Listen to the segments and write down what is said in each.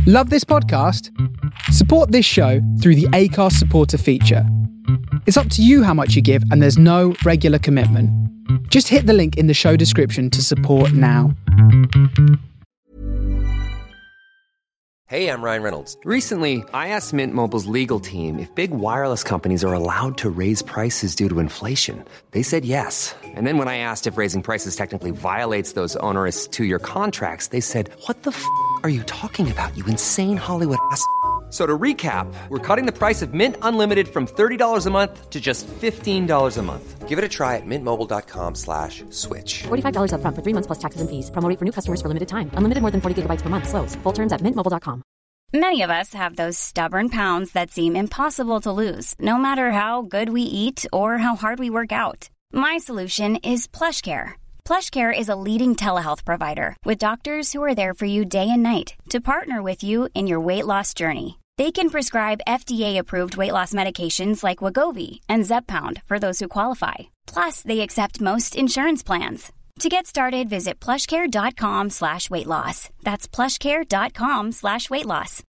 Love this podcast? Support this show through the Acast supporter feature. It's up to you how much you give, and there's no regular commitment. Just hit the link in the show description to support now. Hey, I'm Ryan Reynolds. Recently, I asked Mint Mobile's legal team if big wireless companies are allowed to raise prices due to inflation. They said yes. And then when I asked if raising prices technically violates those onerous two-year contracts, they said, "What the f*** are you talking about, you insane Hollywood ass?" So to recap, we're cutting the price of Mint Unlimited from $30 a month to just $15 a month. Give it a try at mintmobile.com/switch. $45 up front for 3 months plus taxes and fees. Promo rate for new customers for limited time. Unlimited more than 40 gigabytes per month. Slows full terms at mintmobile.com. Many of us have those stubborn pounds that seem impossible to lose, no matter how good we eat or how hard we work out. My solution is PlushCare. PlushCare is a leading telehealth provider with doctors who are there for you day and night to partner with you in your weight loss journey. They can prescribe FDA-approved weight loss medications like Wegovy and Zepbound for those who qualify. Plus, they accept most insurance plans. To get started, visit plushcare.com/weightloss. That's plushcare.com/weightloss.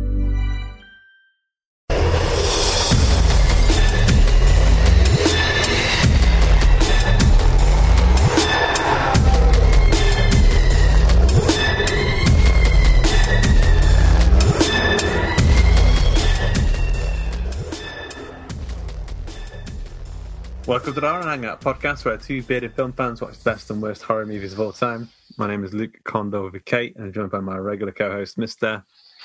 Welcome to the Horror Hangout podcast, where two bearded film fans watch the best and worst horror movies of all time. My name is Luke Condor with a Kate, and I'm joined by my regular co-host, Mr.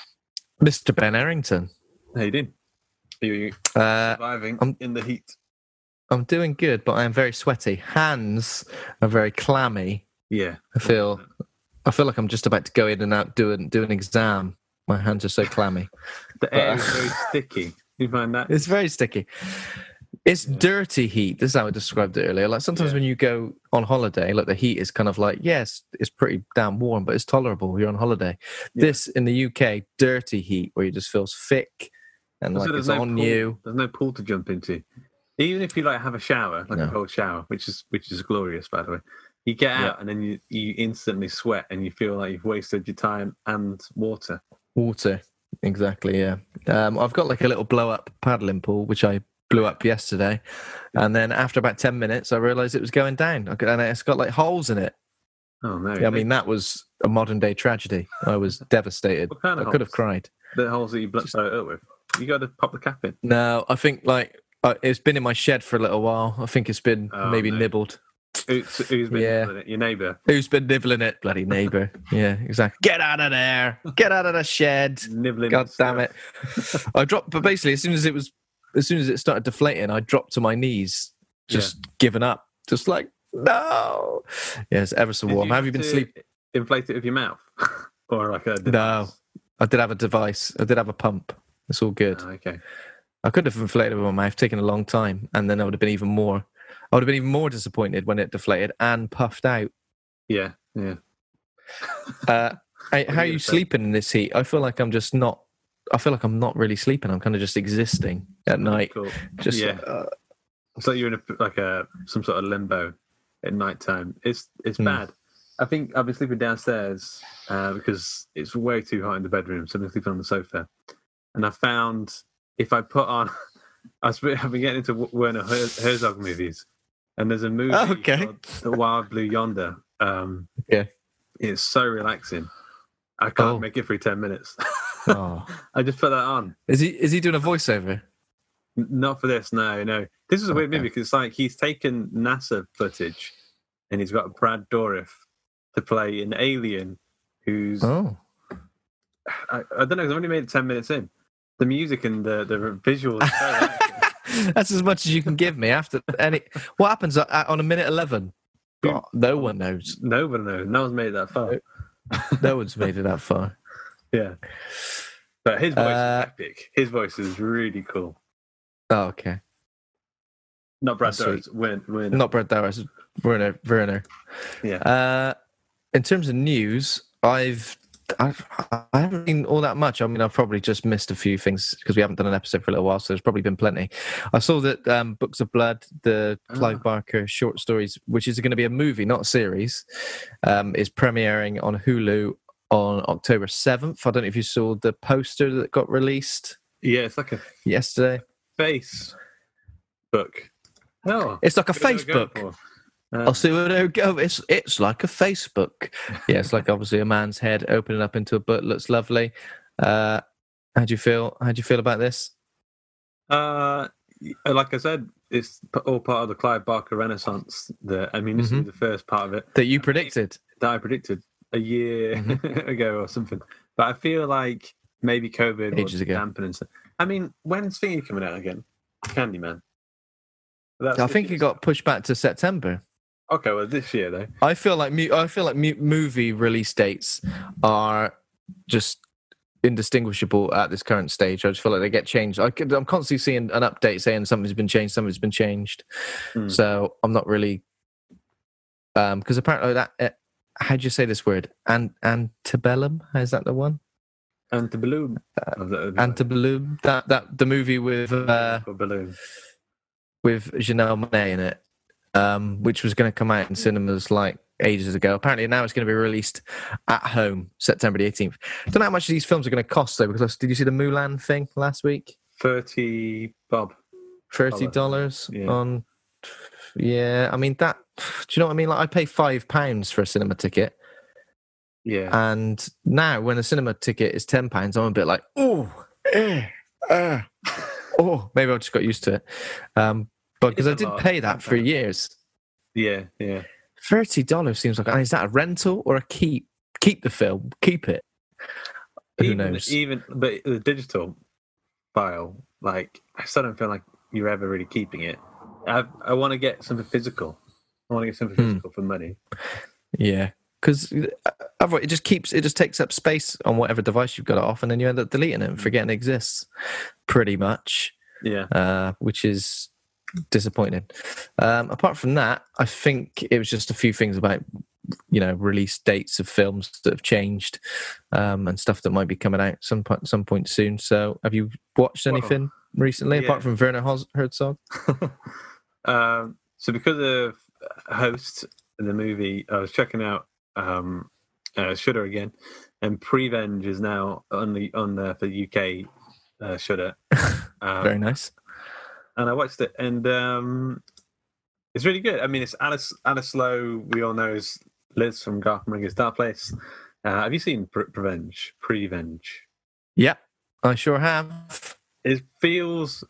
Ben Errington. How you doing? Are you surviving in the heat? I'm doing good, but I am very sweaty. Hands are very clammy. Yeah. I feel like I'm just about to go in and out do an exam. My hands are so clammy. The air is very sticky. You find that? It's very sticky. It's dirty heat. This is how I described it earlier. Like sometimes when you go on holiday, like the heat is kind of like, yes, it's pretty damn warm, but it's tolerable. You're on holiday. Yeah. This in the UK, dirty heat where you just feels thick and like it's on you. There's no pool to jump into. Even if you like have a shower, like a cold shower, which is glorious, by the way. You get out and then you instantly sweat and you feel like you've wasted your time and water. Water, exactly. Yeah. I've got like a little blow up paddling pool, which I blew up yesterday, and then after about 10 minutes I realized it was going down, and it's got like holes in it. Oh no. Yeah, I mean, that was a modern day tragedy. I was devastated. What kind of I could have cried. The holes that you blew up with, you got to pop the cap in. No, I think like it's been in my shed for a little while. I think it's been nibbled. Who's been nibbling it? Your neighbour? Who's been nibbling it? Bloody neighbour. Yeah, exactly. Get out of there. Get out of the shed. Nibbling. God damn it. I dropped, but basically as soon as it started deflating, I dropped to my knees, just giving up. Just like, no. Yeah, it's ever so warm. Have you been sleeping? Inflate it with your mouth? Or like a device? No, I did have a device. I did have a pump. It's all good. Oh, okay. I could have inflated it with my mouth, taken a long time, and then I would have been even more disappointed when it deflated and puffed out. Yeah, yeah. How are you sleeping in this heat? I feel like I'm not really sleeping. I'm kind of just existing at night. Cool. Just it's like you're in some sort of limbo at night time. It's bad. I think I've been sleeping downstairs because it's way too hot in the bedroom, so I've been sleeping on the sofa. And I found if I put on, I've been getting into Werner Herzog movies, and there's a movie called The Wild Blue Yonder. It's so relaxing. I can't make it through 10 minutes. I just put that on. Is he doing a voiceover? Not for this, no. This is a weird movie because it's like he's taken NASA footage and he's got Brad Dourif to play an alien who's... I don't know, I've only made it 10 minutes in. The music and the visuals... That's as much as you can give me. After what happens on a minute 11? God, no one knows. No one knows. No one's made it that far. No one's made it that far. Yeah. But his voice is epic. His voice is really cool. Oh, okay. Not Brad Dourif. Werner. Not Brad Dourif. Werner. Yeah. In terms of news, I haven't seen all that much. I mean, I've probably just missed a few things because we haven't done an episode for a little while, so there's probably been plenty. I saw that Books of Blood, the Clive Barker short stories, which is going to be a movie, not a series, is premiering on Hulu on October 7th. I don't know if you saw the poster that got released Yeah, it's like a yesterday. Facebook. Oh, It's like a what are we going Facebook. for? I'll see where they go. It's like a Facebook. Yeah, it's like obviously a man's head opening up into a butt. Looks lovely. How do you feel? How do you feel about this? Like I said, it's all part of the Clive Barker Renaissance. This is the first part of it That you predicted. that I predicted a year ago or something. But I feel like maybe COVID Ages was ago. dampening stuff. I mean, when's Thingy coming out again? Candyman. I think it got pushed back to September. Okay, well, this year though. I feel like movie release dates are just indistinguishable at this current stage. I just feel like they get changed. I'm constantly seeing an update saying something's been changed. So I'm not really because apparently that how do you say this word? Antebellum? Is that the one? Antebellum. Antebellum. That the movie with Balloon. with Janelle Monáe in it, which was going to come out in cinemas like ages ago. Apparently now it's going to be released at home September the 18th. I don't know how much these films are going to cost though, because did you see the Mulan thing last week? $30 $30 Yeah. on. Yeah, I mean that. Do you know what I mean? Like I pay £5 for a cinema ticket, Yeah. and now when a cinema ticket is £10, I'm a bit like, oh, maybe I just got used to it. But because I It's a did lot. pay that for years. Yeah. $30 seems like. And is that a rental or a keep? Keep the film. Keep it. Who knows? But the digital file, like, I still don't feel like you're ever really keeping it. I want to get something physical. I want to get something physical for money. Yeah, because otherwise it just takes up space on whatever device you've got it off, and then you end up deleting it and forgetting it exists. Pretty much. Yeah. Which is disappointing. Apart from that, I think it was just a few things about release dates of films that have changed, and stuff that might be coming out some point soon. So, have you watched anything recently apart from Werner Herzog? So because of Host, the movie, I was checking out Shudder again, and Prevenge is now on there for UK Shudder. Very nice. And I watched it, and it's really good. I mean, it's Alice Lowe. We all know as Liz from Gotham Ringer's Dark Place. Have you seen Prevenge? Yeah, I sure have. It feels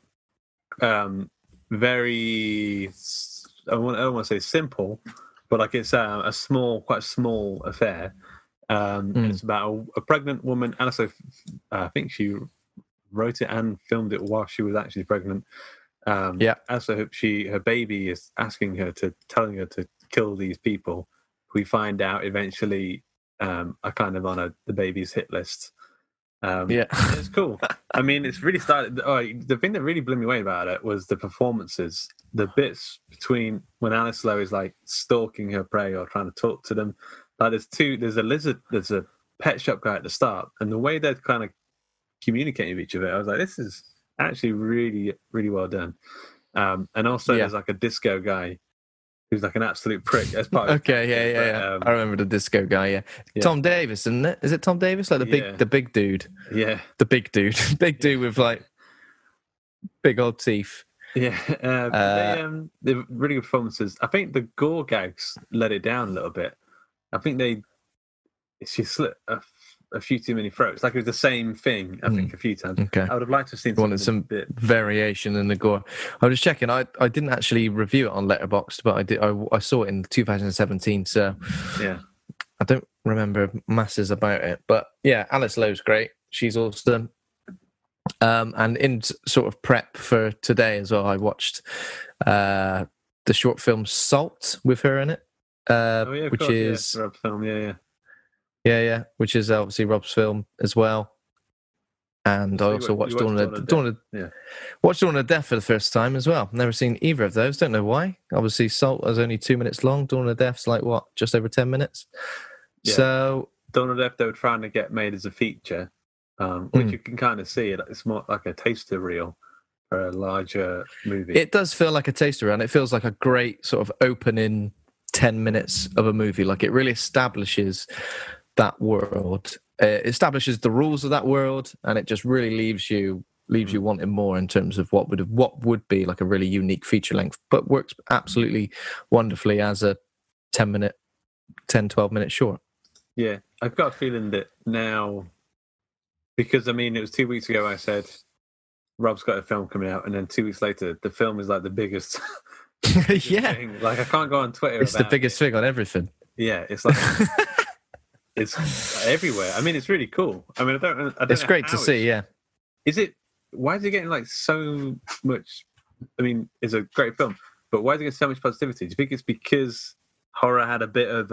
very. I don't want to say simple, but like it's quite a small affair. It's about a pregnant woman, and also I think she wrote it and filmed it while she was actually pregnant. Also, her baby is telling her to kill these people. We find out eventually are kind of on the baby's hit list. It's cool. I mean, it's really started. The thing that really blew me away about it was the performances. The bits between when Alice Lowe is like stalking her prey or trying to talk to them. Like there's a lizard, there's a pet shop guy at the start, and the way they're kind of communicating with each other, I was like, this is actually really, really well done. And also there's like a disco guy who's like an absolute prick as part of yeah. I remember the disco guy, yeah. Tom Davis, isn't it? Is it Tom Davis? Like the big dude. Yeah. The big dude. Big dude with like big old teeth. Yeah. They're really good performances. I think the gore gags let it down a little bit. I think she slit a few too many throats. Like it was the same thing, I think, a few times. Okay. I would have liked to have seen some variation in the gore. I was just checking. I didn't actually review it on Letterboxd, but I did. I saw it in 2017. So yeah, I don't remember masses about it. But yeah, Alice Lowe's great. She's awesome. And in sort of prep for today as well, I watched the short film Salt with her in it, which is Rob film. Yeah, which is obviously Rob's film as well. And I also watched Dawn of Death for the first time as well. Never seen either of those. Don't know why. Obviously, Salt is only 2 minutes long. Dawn of Death's like what, just over 10 minutes. Yeah. So Dawn of Death they were trying to get made as a feature, which you can kind of see. It's more like a taster reel for a larger movie. It does feel like a taster reel, and it feels like a great sort of opening 10 minutes of a movie. Like it really establishes that world. It establishes the rules of that world, and it just really leaves you wanting more in terms of what would be like a really unique feature length, but works absolutely wonderfully as a 12 minute short. Yeah, I've got a feeling that now, because I mean, it was 2 weeks ago I said Rob's got a film coming out, and then 2 weeks later the film is like the biggest. Yeah, thing. Like I can't go on Twitter. It's the biggest thing on everything. Yeah, it's like it's everywhere. I mean, it's really cool. I mean, I don't it's know great to see. Yeah, is it? Why is it getting like so much? I mean, it's a great film, but why is it getting so much positivity? Do you think it's because horror had a bit of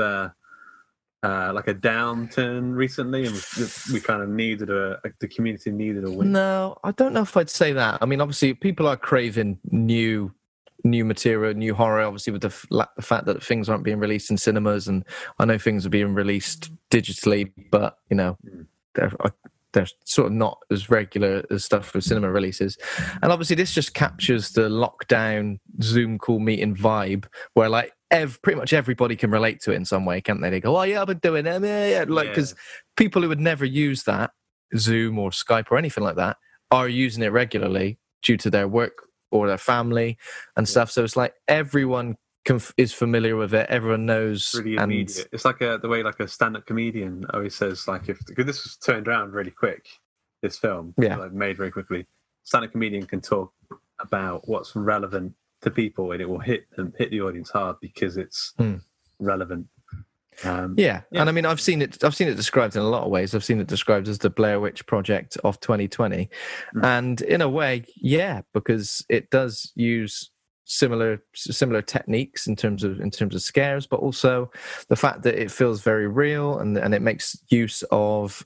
like a downturn recently, and we kind of needed the community needed a win? No, I don't know if I'd say that. I mean, obviously, people are craving new material, new horror. Obviously, with the fact that things aren't being released in cinemas, and I know things are being released digitally, but you know, they're sort of not as regular as stuff for cinema releases. And obviously this just captures the lockdown Zoom call meeting vibe where like pretty much everybody can relate to it in some way, can't they? They go, oh yeah, I've been doing it. Yeah. Like, because people who would never use that, Zoom or Skype or anything like that, are using it regularly due to their work or their family and stuff. So it's like everyone is familiar with it. Everyone knows. Really immediate. It's like the way like a stand-up comedian always says, like because this was turned around really quick, this film, like made very quickly. Stand-up comedian can talk about what's relevant to people, and it will hit the audience hard because it's relevant. Yeah, and I mean, I've seen it described in a lot of ways. I've seen it described as the Blair Witch Project of 2020, and in a way, yeah, because it does use similar techniques in terms of scares, but also the fact that it feels very real, and it makes use of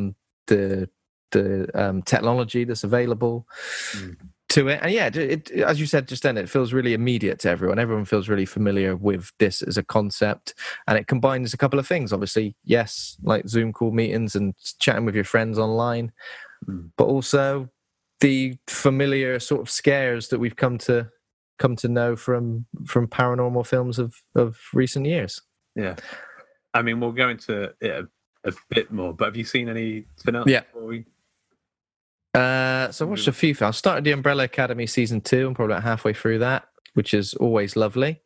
the technology that's available to it. And yeah, it, as you said just then, it feels really immediate to everyone. Everyone feels really familiar with this as a concept, and it combines a couple of things. Obviously, yes, like Zoom call meetings and chatting with your friends online, but also the familiar sort of scares that we've come to know from paranormal films of recent years. Yeah, I mean, we'll go into it a bit more, but have you seen anything else? Yeah. So I watched a few films. I started The Umbrella Academy season 2. I'm probably about halfway through that, which is always lovely.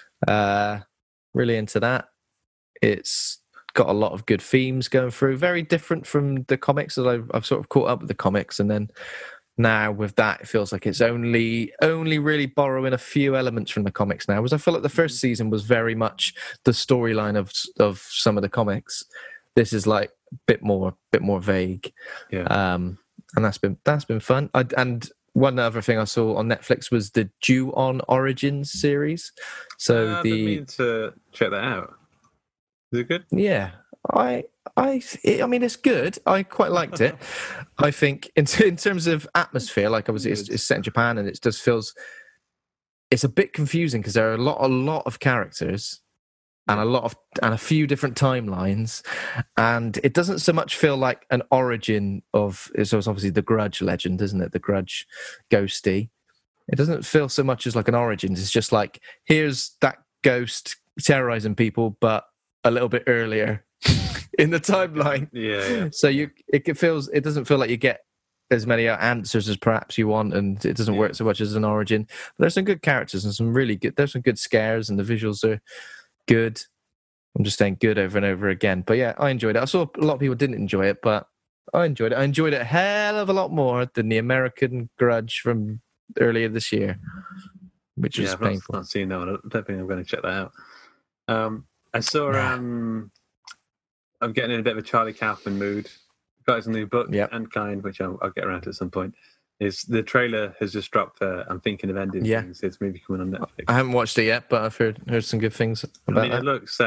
Really into that. It's got a lot of good themes going through. Very different from the comics. I've sort of caught up with the comics, and then now with that, it feels like it's only really borrowing a few elements from the comics now. Whereas I feel like the first season was very much the storyline of some of the comics. This is like a bit more vague. Yeah. And that's been fun. And one other thing I saw on Netflix was the Ju-On Origins series. So I've been meaning to check that out. Is it good? Yeah, I mean, it's good. I quite liked it. I think in terms of atmosphere, like obviously it's set in Japan, and it just feels it's a bit confusing because there are a lot of characters. And a few different timelines, and it doesn't so much feel like an origin of. So it's obviously the Grudge legend, isn't it? The Grudge ghosty. It doesn't feel so much as like an origin. It's just like here's that ghost terrorizing people, but a little bit earlier in the timeline. Yeah. So it doesn't feel like you get as many answers as perhaps you want, and it doesn't work so much as an origin. But there's some good characters and some really good. There's some good scares, and the visuals are good. I'm just saying good over and over again. But yeah, I enjoyed it. I saw a lot of people didn't enjoy it, but I enjoyed it. I enjoyed it a hell of a lot more than the American Grudge from earlier this year, which was painful. I've not seen that one. I don't think I'm going to check that out. I saw, I'm getting in a bit of a Charlie Kaufman mood. Got his new book, Unkind, which I'll get around to at some point. The trailer has just dropped. I'm thinking of ending things. It's maybe coming on Netflix. I haven't watched it yet, but I've heard some good things about it. It looks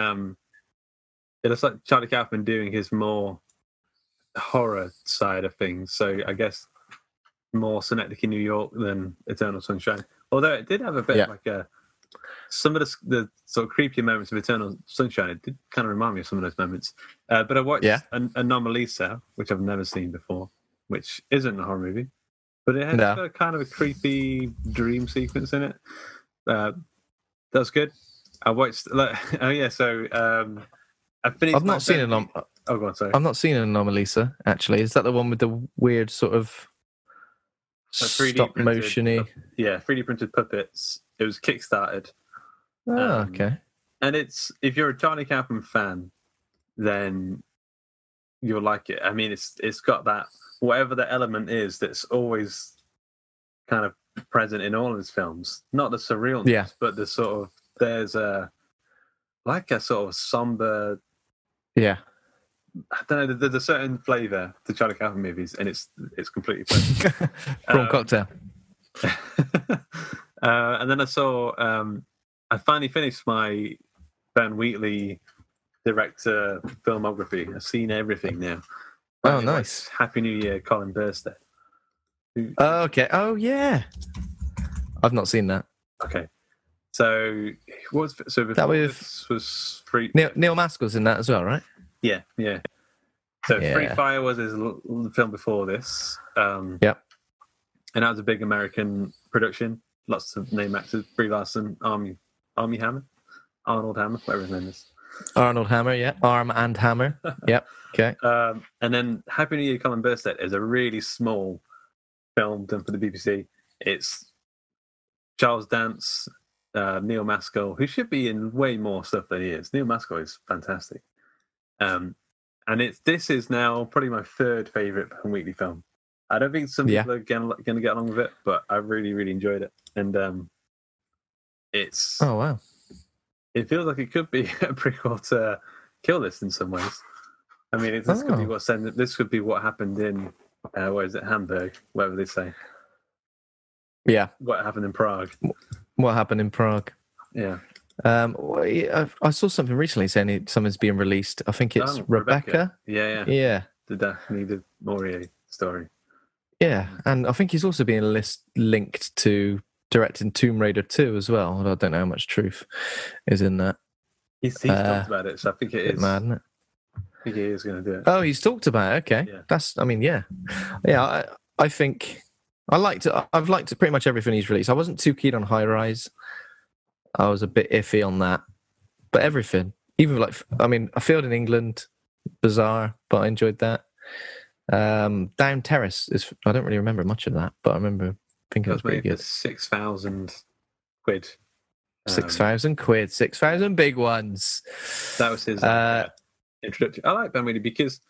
like Charlie Kaufman doing his more horror side of things. So I guess more Synecdoche, New York than Eternal Sunshine. Although it did have a bit of like some of the sort of creepier moments of Eternal Sunshine. It did kind of remind me of some of those moments. But I watched Anomalisa, which I've never seen before, which isn't a horror movie. But it has got kind of a creepy dream sequence in it. That's good. I watched. So I've not seen an. Oh, go on, sorry. I've not seen an Anomalisa, actually. Is that the one with the weird sort of stop motiony? Yeah, 3D printed puppets. It was kickstarted. Oh, okay. And if you're a Charlie Kaufman fan, then you'll like it. I mean, it's got that, whatever the element is that's always kind of present in all of his films. Not the surrealness, but the sort of, there's a sort of somber. Yeah. I don't know. There's a certain flavour to Charlie Kaufman movies, and it's completely present. Prawn cocktail. And then I saw. I finally finished my Ben Wheatley director filmography. I've seen everything now. Oh, nice! Happy New Year, Colin Burstead. Oh, okay. Oh, yeah. I've not seen that. Okay. So this was Free. Neil Maskell's in that as well, right? Yeah. So Free Fire was his film before this. Yep. And that was a big American production. Lots of name actors: Brie Larson, Armie Hammer, Arnold Hammer, whatever his name is. Arnold Hammer, yeah. Arm and Hammer. Yep. Okay. And then Happy New Year, Colin Burstead is a really small film done for the BBC. It's Charles Dance, Neil Maskell, who should be in way more stuff than he is. Neil Maskell is fantastic. And this is now probably my third favourite Ben Wheatley film. I don't think some people are going to get along with it, but I really, really enjoyed it. And it's... Oh, wow. It feels like it could be a prequel to Kill List in some ways. I mean, this could be what happened in, where is it, Hamburg, whatever they say. Yeah. What happened in Prague. What happened in Prague. Yeah. I saw something recently saying something's being released. I think it's Rebecca. Yeah. The Daphne du Maurier story. Yeah, and I think he's also being linked to directing Tomb Raider 2 as well. I don't know how much truth is in that. He's talked about it, so I think it is. Mad, isn't it? I think he is going to do it. Oh, he's talked about it. Okay, yeah. I think I've liked pretty much everything he's released. I wasn't too keen on High Rise. I was a bit iffy on that, but everything, even I Failed in England, bizarre, but I enjoyed that. Down Terrace I don't really remember much of that, but I remember thinking it was pretty good. 6,000 quid. 6,000 quid, 6,000 big ones. That was his introduction. I like Ben Wheatley because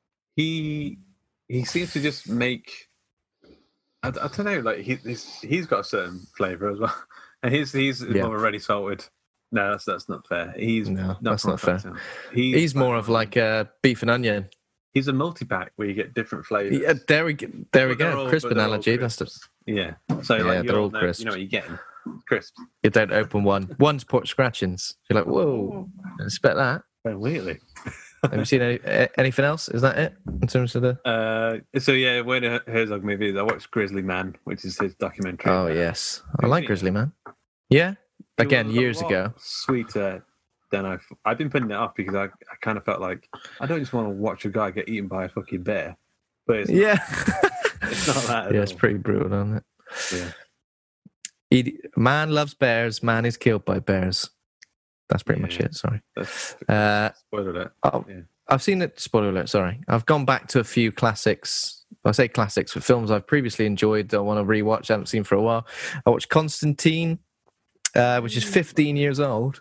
he seems to just make. I don't know, like he's got a certain flavour as well, and he's more already salted. No, that's not fair. That's not fair. He's more of like a beef and onion. He's a multi-pack where you get different flavours. Yeah, there we go. Crisp analogy. That's the... Yeah. So they're all crisps. You know what you're getting. Crisps. You don't open one. One's pork scratchings. You're like, whoa, I expect that. Ben Wheatley. Have you seen anything else? Is that it in terms of the? So yeah, Werner Herzog movies. I watched Grizzly Man, which is his documentary. Oh yes, I like Grizzly Man. Yeah, again years ago. Sweeter than I've been putting it off because I kind of felt like I don't just want to watch a guy get eaten by a fucking bear. But it's it's not that. Yeah, it's pretty brutal, isn't it? Yeah. Man loves bears. Man is killed by bears. That's pretty much it. Sorry. Spoiler alert. I've seen it. Spoiler alert. Sorry. I've gone back to a few classics. I say classics for films I've previously enjoyed. I want to rewatch. I haven't seen for a while. I watched Constantine, which is 15 years old.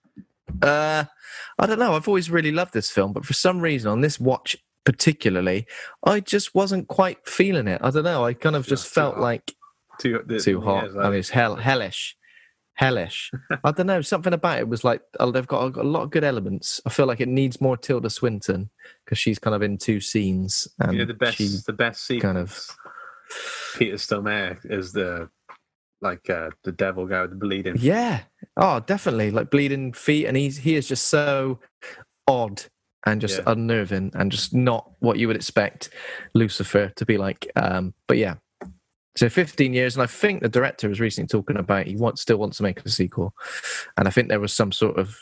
I don't know. I've always really loved this film, but for some reason on this watch particularly, I just wasn't quite feeling it. I don't know. I kind of just felt like too hot. I mean, it's hellish. I don't know. Something about it was like they've got a lot of good elements. I feel like it needs more Tilda Swinton because she's kind of in two scenes. And the best scene kind of Peter Stormare is the devil guy with the bleeding. Yeah. Oh, definitely. Like bleeding feet, and he is just so odd and just unnerving and just not what you would expect Lucifer to be like. But yeah. So 15 years, and I think the director was recently talking about he still wants to make a sequel. And I think there was some sort of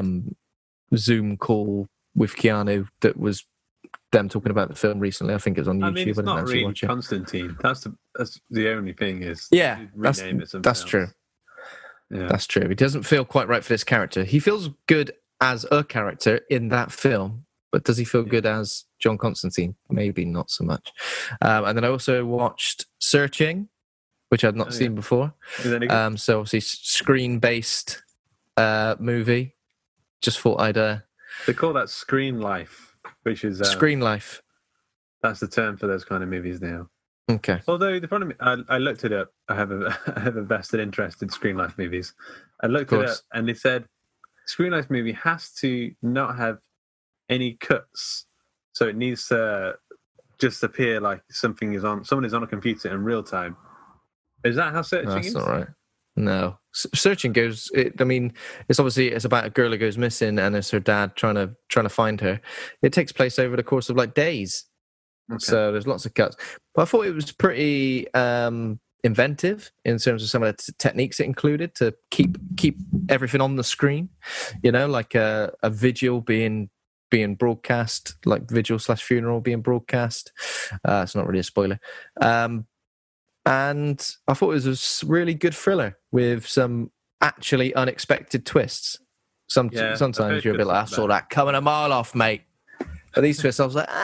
Zoom call with Keanu that was them talking about the film recently. I think it was on YouTube. I mean, it's not really Constantine. That's the only thing is. Yeah, that's true. Yeah. That's true. He doesn't feel quite right for this character. He feels good as a character in that film, but does he feel good as John Constantine? Maybe not so much. And then I also watched Searching, which I'd not seen before. So obviously screen-based movie. Just thought I'd... They call that Screen Life, which is... Screen Life. That's the term for those kind of movies now. Okay. Although the problem, I looked it up. I have a vested interest in Screen Life movies. I looked it up, and they said Screen Life movie has to not have any cuts, so it needs to just appear like someone is on a computer in real time. Is that how Searching is? That's not right. No, Searching goes. It's about a girl who goes missing, and it's her dad trying to find her. It takes place over the course of like days. Okay. So there's lots of cuts, but I thought it was pretty inventive in terms of some of the techniques it included to keep everything on the screen. You know, like a vigil being broadcast, like vigil/funeral being broadcast. It's not really a spoiler. And I thought it was a really good thriller with some actually unexpected twists. Sometimes you're a bit like, I saw that coming a mile off, mate. But these twists, I was like,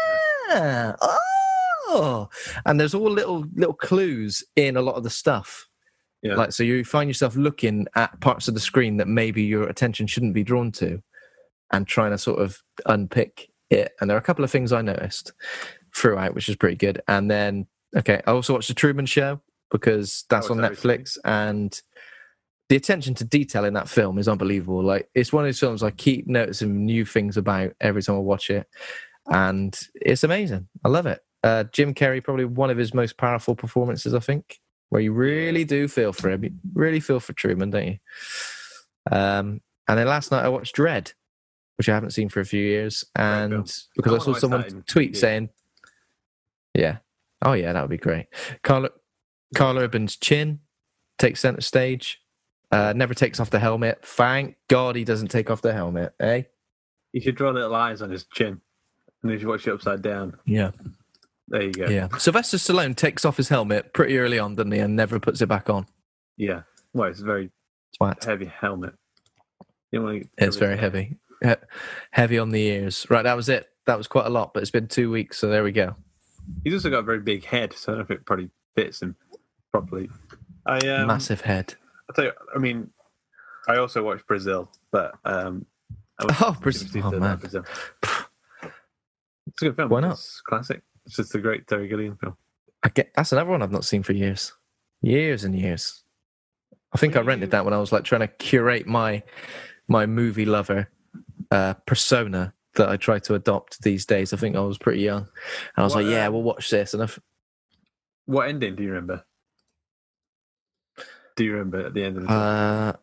and there's all little clues in a lot of the stuff. Yeah. Like, so you find yourself looking at parts of the screen that maybe your attention shouldn't be drawn to, and trying to sort of unpick it. And there are a couple of things I noticed throughout, which is pretty good. And then, I also watched The Truman Show because that's on Netflix, and the attention to detail in that film is unbelievable. Like, it's one of those films I keep noticing new things about every time I watch it. And it's amazing. I love it. Jim Carrey, probably one of his most powerful performances, I think, where you really do feel for him. You really feel for Truman, don't you? And then last night I watched Dredd, which I haven't seen for a few years. And because I saw someone tweet saying, that would be great. Carl Urban's chin takes center stage, never takes off the helmet. Thank God he doesn't take off the helmet, eh? You should draw little eyes on his chin. And if you watch it upside down. Yeah. There you go. Yeah. Sylvester Stallone takes off his helmet pretty early on, doesn't he? And never puts it back on. Yeah. Well, it's a very heavy helmet. It's very heavy. Heavy on the ears. Right, that was it. That was quite a lot, but it's been 2 weeks, so there we go. He's also got a very big head, so I don't know if it probably fits him properly. Massive head. I'll tell you, I also watched Brazil, but... Brazil. Oh, man. Brazil. It's a good film. Why not? It's classic. It's just a great Terry Gilliam film. That's another one I've not seen for years. Years and years. I think I rented that when I was like trying to curate my movie lover persona that I try to adopt these days. I think I was pretty young. And I was like, we'll watch this. And what ending do you remember? Do you remember at the end of the film?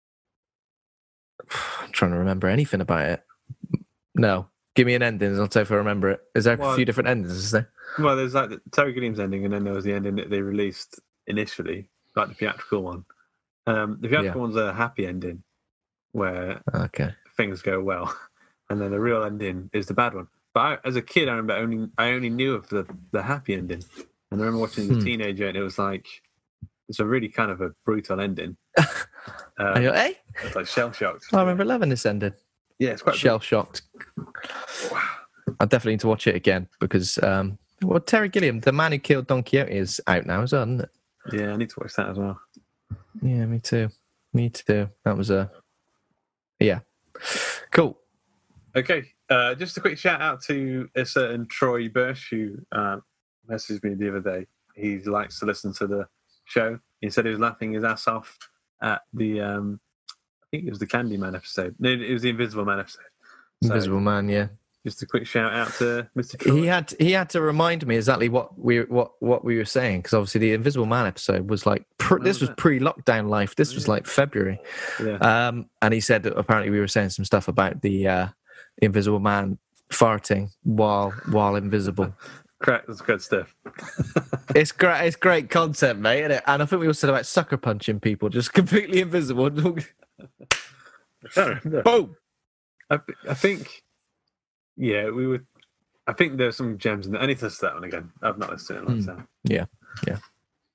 I'm trying to remember anything about it. No. Give me an ending and I'll tell you if I remember it. Is there a few different endings, is there? Well, there's like the Terry Gilliam's ending, and then there was the ending that they released initially, like the theatrical one. The theatrical one's a happy ending, where things go well. And then the real ending is the bad one. But as a kid, I remember I only knew of the happy ending. And I remember watching as a teenager, and it was like, it's a really kind of a brutal ending. It's like shell-shocked. I remember loving this ending. Yeah, it's quite shell-shocked. I definitely need to watch it again because, Terry Gilliam, The Man Who Killed Don Quixote, is out now as well, isn't it? Yeah, I need to watch that as well. Yeah, me too. That was cool. Okay, just a quick shout out to a certain Troy Bursch who messaged me the other day. He likes to listen to the show. He said he was laughing his ass off at the, I think it was the Candyman episode. No, it was the Invisible Man episode. Invisible Man, yeah. Just a quick shout out to Mr. Troy. He had to remind me exactly what we were saying, because obviously the Invisible Man episode was like this was pre-lockdown life. This was like February, and he said that apparently we were saying some stuff about the Invisible Man farting while invisible. Correct, that's good stuff. It's great. It's great content, mate, isn't it? And I think we also said about sucker punching people, just completely invisible. Boom. I think. Yeah, we would. I think there's some gems in there. I need to listen to that one again. I've not listened to it in a long time. Yeah.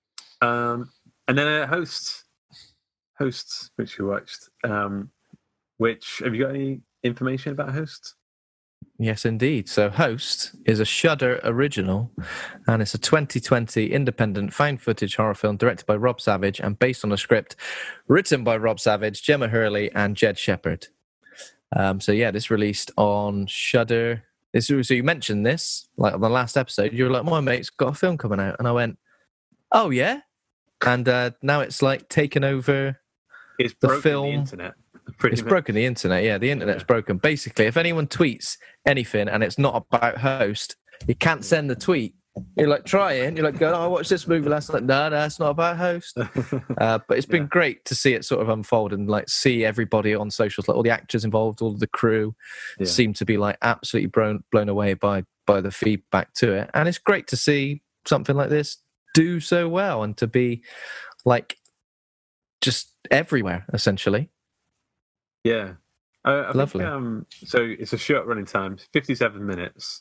And then hosts, which we watched. Which have you got any information about Host? Yes, indeed. So Host is a Shudder original, and it's a 2020 independent found footage horror film directed by Rob Savage and based on a script written by Rob Savage, Gemma Hurley, and Jed Shepard. This released on Shudder. So you mentioned this, like on the last episode, you were like, my mate's got a film coming out. And I went, oh, yeah? And now it's like taken over It's the broken film. the internet. It's broken the internet, yeah. The internet's broken. Basically, if anyone tweets anything and it's not about Host, you can't send the tweet. You're like trying. You're like, I watched this movie last night. No, it's not about Host. But it's been great to see it sort of unfold and like see everybody on socials, like all the actors involved, all the crew seem to be like absolutely blown away by the feedback to it. And it's great to see something like this do so well and to be like just everywhere, essentially. Yeah. I Lovely. Think, so it's a short running time, 57 minutes.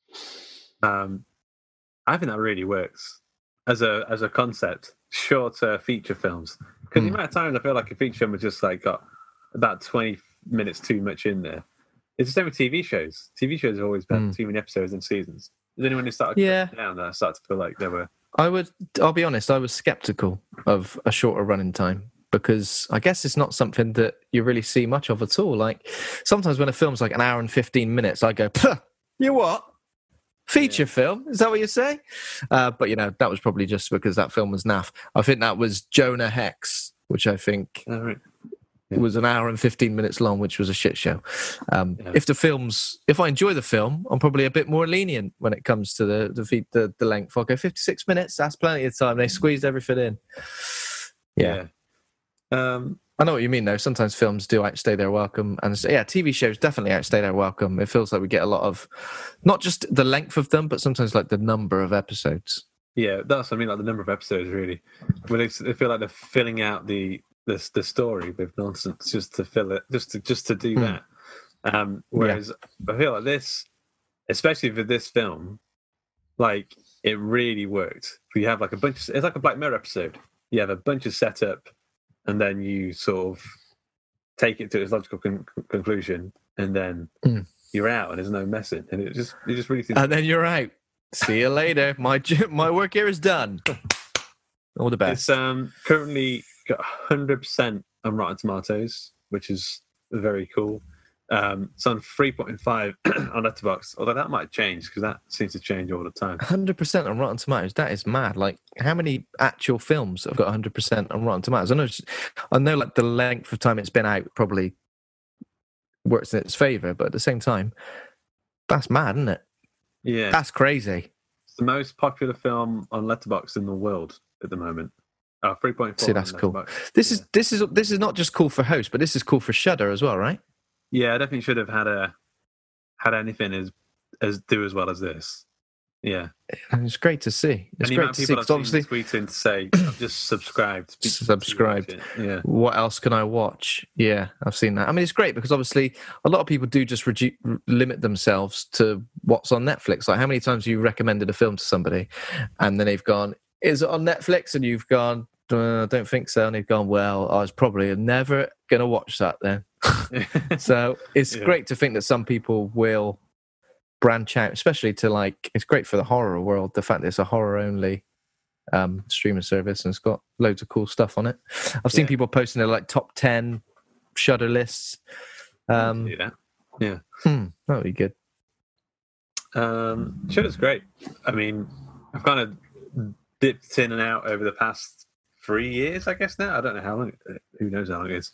I think that really works as a concept. Shorter feature films, because the amount of times I feel like a feature film was just like got about 20 minutes too much in there. It's the same with TV shows. TV shows have always been too many episodes and seasons. Has anyone who started cutting down that started to feel like they were? I'll be honest, I was skeptical of a shorter running time because I guess it's not something that you really see much of at all. Like sometimes when a film's like an hour and 15 minutes, I go, you what? Feature film? Is that what you say? But, that was probably just because that film was naff. I think that was Jonah Hex, which I think was an hour and 15 minutes long, which was a shit show. If I enjoy the film, I'm probably a bit more lenient when it comes to the length. I'll go 56 minutes, that's plenty of time. They squeezed everything in. Yeah. I know what you mean, though. Sometimes films do outstay their welcome. And TV shows definitely outstay their welcome. It feels like we get a lot of, not just the length of them, but sometimes like the number of episodes. Yeah, that's what I mean, like the number of episodes, really. When they feel like they're filling out the story with nonsense just to fill it, just to do that. Whereas I feel like this, especially for this film, like it really worked. You have like it's like a Black Mirror episode. You have a bunch of setup, and then you sort of take it to its logical conclusion, and then you're out, and there's no messing, and it just really seems. And then you're out. See you later. My work here is done. All the best. It's currently got 100% on Rotten Tomatoes, which is very cool. It's on 3.5 on Letterboxd, although that might change because that seems to change all the time. 100% on Rotten Tomatoes. That is mad. Like, how many actual films have got 100% on Rotten Tomatoes? I know, like the length of time it's been out probably works in its favour, but at the same time, that's mad, isn't it? Yeah, that's crazy. It's the most popular film on Letterboxd in the world at the moment. 3.4. See, that's cool. This is not just cool for Host, but this is cool for Shudder as well, right? Yeah, I definitely should have had anything as do as well as this. Yeah, and it's great to see. It's great to see because obviously tweeting to say I've just subscribed. Yeah. What else can I watch? Yeah, I've seen that. I mean, it's great because obviously a lot of people do just limit themselves to what's on Netflix. Like, how many times have you recommended a film to somebody, and then they've gone, "Is it on Netflix?" And you've gone, "I don't think so." And they've gone, "Well, I was probably never going to watch that then." So it's great to think that some people will branch out, especially to like, it's great for the horror world, the fact that it's a horror only streaming service and it's got loads of cool stuff on it. I've seen people posting their like top 10 Shudder lists. Yeah. That would be good. Shudder's great. I mean, I've kind of dipped in and out over the past 3 years, I guess now. I don't know how long, who knows how long it is.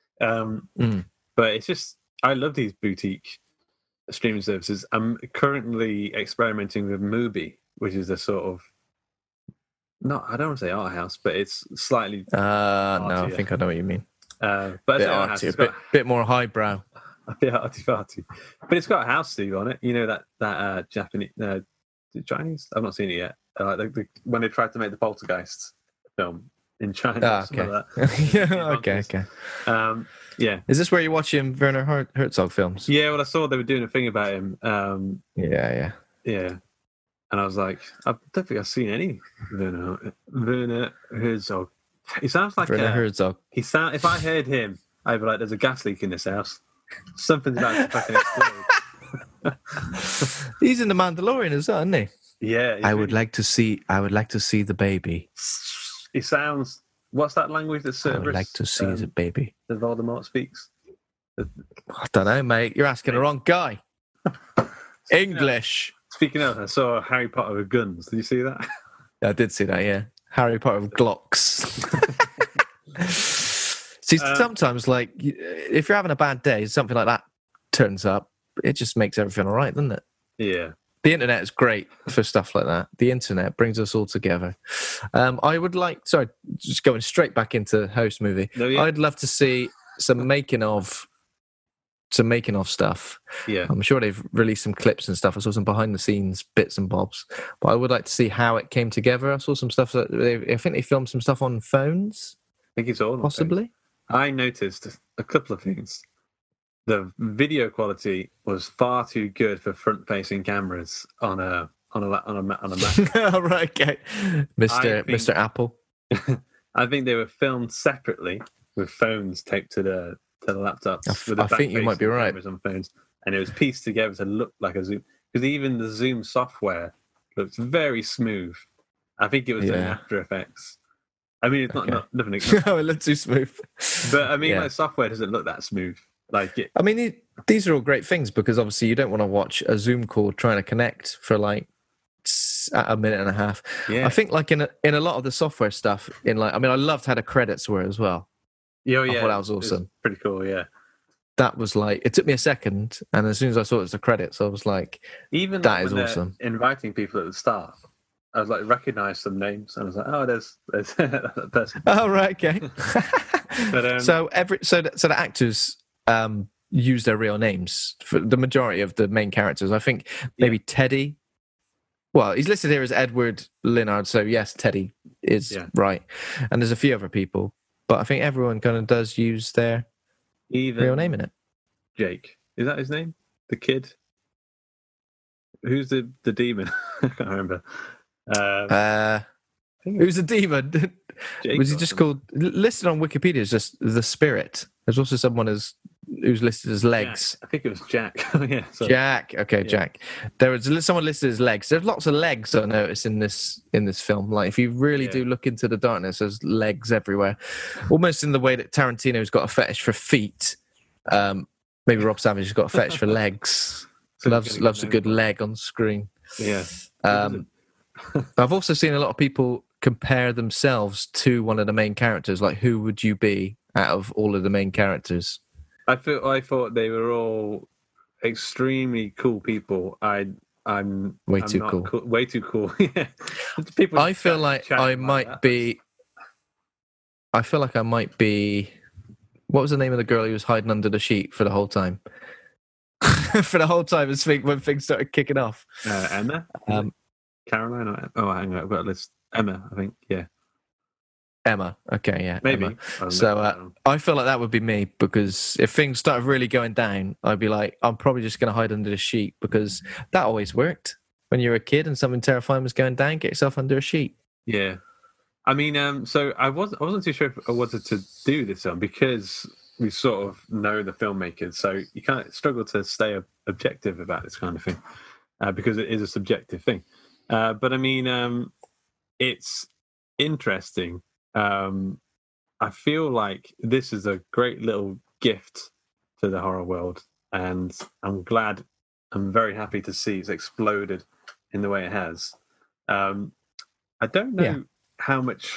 But it's just, I love these boutique streaming services. I'm currently experimenting with Mubi, which is a sort of, I don't want to say art house, but it's slightly no, I think I know what you mean. But it's art house. A bit more highbrow. A bit arty-farty. But it's got a house theme on it. You know that Japanese, Chinese? I've not seen it yet. When they tried to make the Poltergeist film in China. Okay. Like that. Okay. Yeah. Is this where you're watching Werner Herzog films? Yeah, well, I saw they were doing a thing about him. Yeah. And I was like, I don't think I've seen any Werner Herzog. He sounds like Werner Herzog. If I heard him, I'd be like, "There's a gas leak in this house. Something's about to fucking explode." He's in the Mandalorian as well, isn't he? Yeah, I would like to see the baby. He sounds. What's that language that Cerberus? I would like to see the baby. That Voldemort speaks. I don't know, mate. You're asking the wrong guy. English. Speaking of, I saw Harry Potter with guns. Did you see that? I did see that. Yeah, Harry Potter with Glocks. See, sometimes, like, if you're having a bad day, something like that turns up. It just makes everything all right, doesn't it? Yeah. The internet is great for stuff like that. The internet brings us all together. I would like, sorry, just going straight back into host movie. No, yeah. I'd love to see some making of stuff. Yeah. I'm sure they've released some clips and stuff. I saw some behind the scenes bits and bobs, but I would like to see how it came together. I saw some stuff that I think they filmed some stuff on phones. I think it's all possibly. I noticed a couple of things. The video quality was far too good for front-facing cameras on a Mac. Oh, right, okay, Mr. Apple. I think they were filmed separately with phones taped to the laptops. I think you might be right. On phones, and it was pieced together to look like a Zoom. Because even the Zoom software looks very smooth. I think it was doing After Effects. I mean, it's not nothing. No, it looks too smooth. But I mean, like, software doesn't look that smooth. Like it. I mean, these are all great things because obviously you don't want to watch a Zoom call trying to connect for like a minute and a half. Yeah. I think like in a lot of the software stuff, I loved how the credits were as well. Yeah, I thought that was awesome. Pretty cool, yeah. That was like, it took me a second, and as soon as I saw it was the credits, I was like, even that is awesome. Inviting people at the start, I was like, recognize some names, and I was like, oh, there's that person. Oh, right, okay. But, so the actors use their real names for the majority of the main characters. I think maybe Teddy. Well, he's listed here as Edward Linnard, so yes, Teddy is right. And there's a few other people, but I think everyone kind of does use their real name in it. Jake, is that his name? The kid? Who's the demon? I can't remember. Who's the demon? Jake was he just called? Listed on Wikipedia as just the Spirit. There's also someone who's listed as Legs. Jack. I think it was Jack. Yeah, sorry. Jack. Okay, yeah. Jack. There was someone listed as Legs. There's lots of legs I noticed in this film. Like if you really do look into the darkness, there's legs everywhere. Almost in the way that Tarantino's got a fetish for feet. Maybe Rob Savage has got a fetish for legs. Loves a good leg on screen. Yeah. I've also seen a lot of people compare themselves to one of the main characters. Like, who would you be out of all of the main characters? I thought they were all extremely cool people. I'm way too cool. Way too cool. Yeah. People. I feel like I might be. I feel like I might be. What was the name of the girl who was hiding under the sheet for the whole time? For the whole time, when things started kicking off. Emma. Caroline. Hang on. I've got a list. Emma, I think. Yeah. Emma. Okay, yeah. Maybe. Emma. So I feel like that would be me because if things started really going down, I'd be like, I'm probably just going to hide under the sheet because that always worked. When you were a kid and something terrifying was going down, get yourself under a sheet. Yeah. I mean, so I wasn't too sure if I wanted to do this one because we sort of know the filmmakers, so you can't struggle to stay objective about this kind of thing because it is a subjective thing. But I mean, it's interesting. I feel like this is a great little gift to the horror world, and I'm very happy to see it's exploded in the way it has. I don't know how much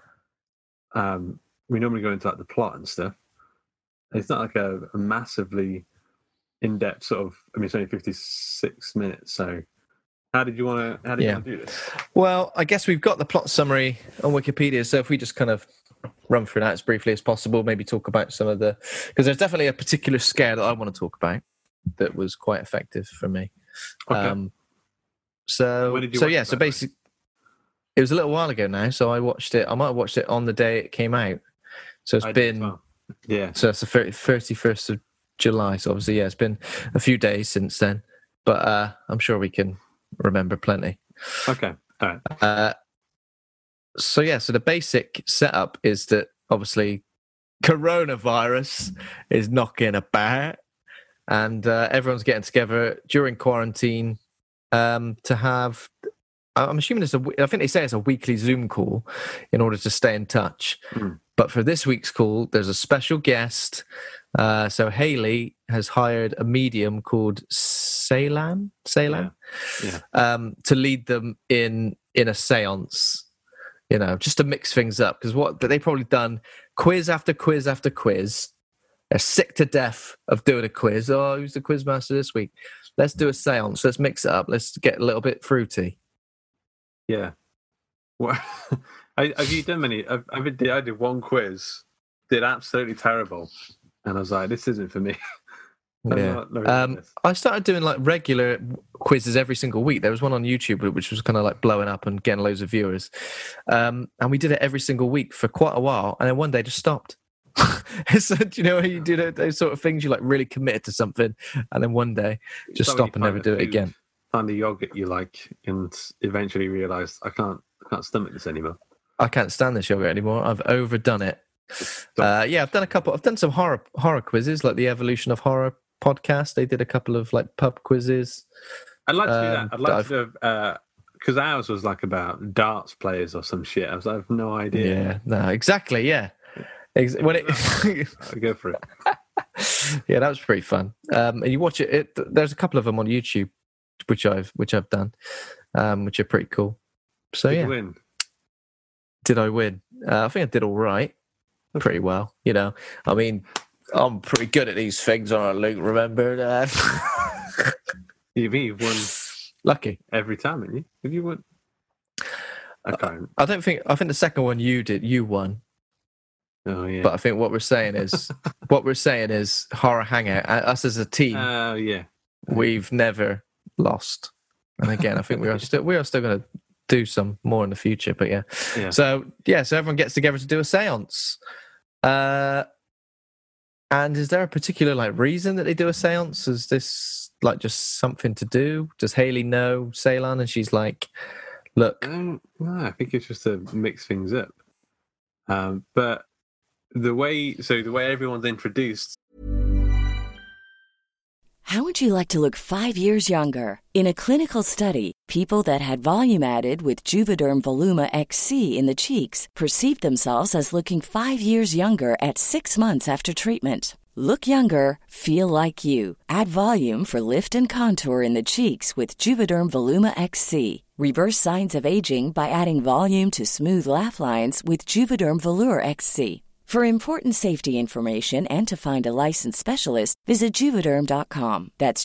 we normally go into like the plot and stuff. It's not like a massively in-depth sort of. I mean, it's only 56 minutes, so. How did you want to do this? Well, I guess we've got the plot summary on Wikipedia, so if we just kind of run through that as briefly as possible, maybe talk about some of the... Because there's definitely a particular scare that I want to talk about that was quite effective for me. Okay. So basically, it was a little while ago now, so I watched it. I might have watched it on the day it came out. So it's been... Well. Yeah. So it's the 31st of July, so obviously, it's been a few days since then. But I'm sure we can... remember plenty. Okay. All right. So the basic setup is that obviously coronavirus is knocking about, and everyone's getting together during quarantine to have. I'm assuming I think they say it's a weekly Zoom call in order to stay in touch. But for this week's call, there's a special guest. So Hayley has hired a medium called Ceylan, to lead them in a seance, just to mix things up. Because what they probably done quiz after quiz after quiz. They're sick to death of doing a quiz. Oh, who's the quiz master this week? Let's do a seance. Let's mix it up. Let's get a little bit fruity. Yeah. What have you done many? I did one quiz, did absolutely terrible, and I was like, "This isn't for me." I started doing like regular quizzes every single week. There was one on YouTube which was kind of like blowing up and getting loads of viewers, and we did it every single week for quite a while, and then one day just stopped. So, do you know how you do those sort of things? You're like really committed to something, and then one day just stop and never do it again. Find the yogurt you like, and eventually realise I can't stomach this anymore. I can't stand this yogurt anymore. I've overdone it. I've done a couple. I've done some horror quizzes, like the Evolution of Horror podcast. They did a couple of like pub quizzes. I'd like to do that. I'd like to do because ours was like about darts players or some shit. I have no idea. Yeah, no, exactly. Yeah, when it I'll go for it. Yeah, that was pretty fun. And you watch it. There's a couple of them on YouTube, which I've done, which are pretty cool. So Did you win? Did I win? I think I did all right, pretty well. I mean, I'm pretty good at these things, aren't I, Luke? Remember that? You've won. Lucky every time, haven't you? Have you won? I can't. I think the second one you won. Oh yeah. But I think what we're saying is Horror Hangout. Us as a team. Oh yeah. We've never lost. And again, I think we are still going to do some more in the future. But yeah. So everyone gets together to do a seance. And is there a particular like reason that they do a seance? Is this like just something to do? Does Hayley know Ceylan and she's like, look? No, I think it's just to mix things up. But the way everyone's introduced. How would you like to look 5 years younger? In a clinical study, people that had volume added with Juvederm Voluma XC in the cheeks perceived themselves as looking 5 years younger at 6 months after treatment. Look younger, feel like you. Add volume for lift and contour in the cheeks with Juvederm Voluma XC. Reverse signs of aging by adding volume to smooth laugh lines with Juvederm Volure XC. For important safety information and to find a licensed specialist, visit Juvederm.com. That's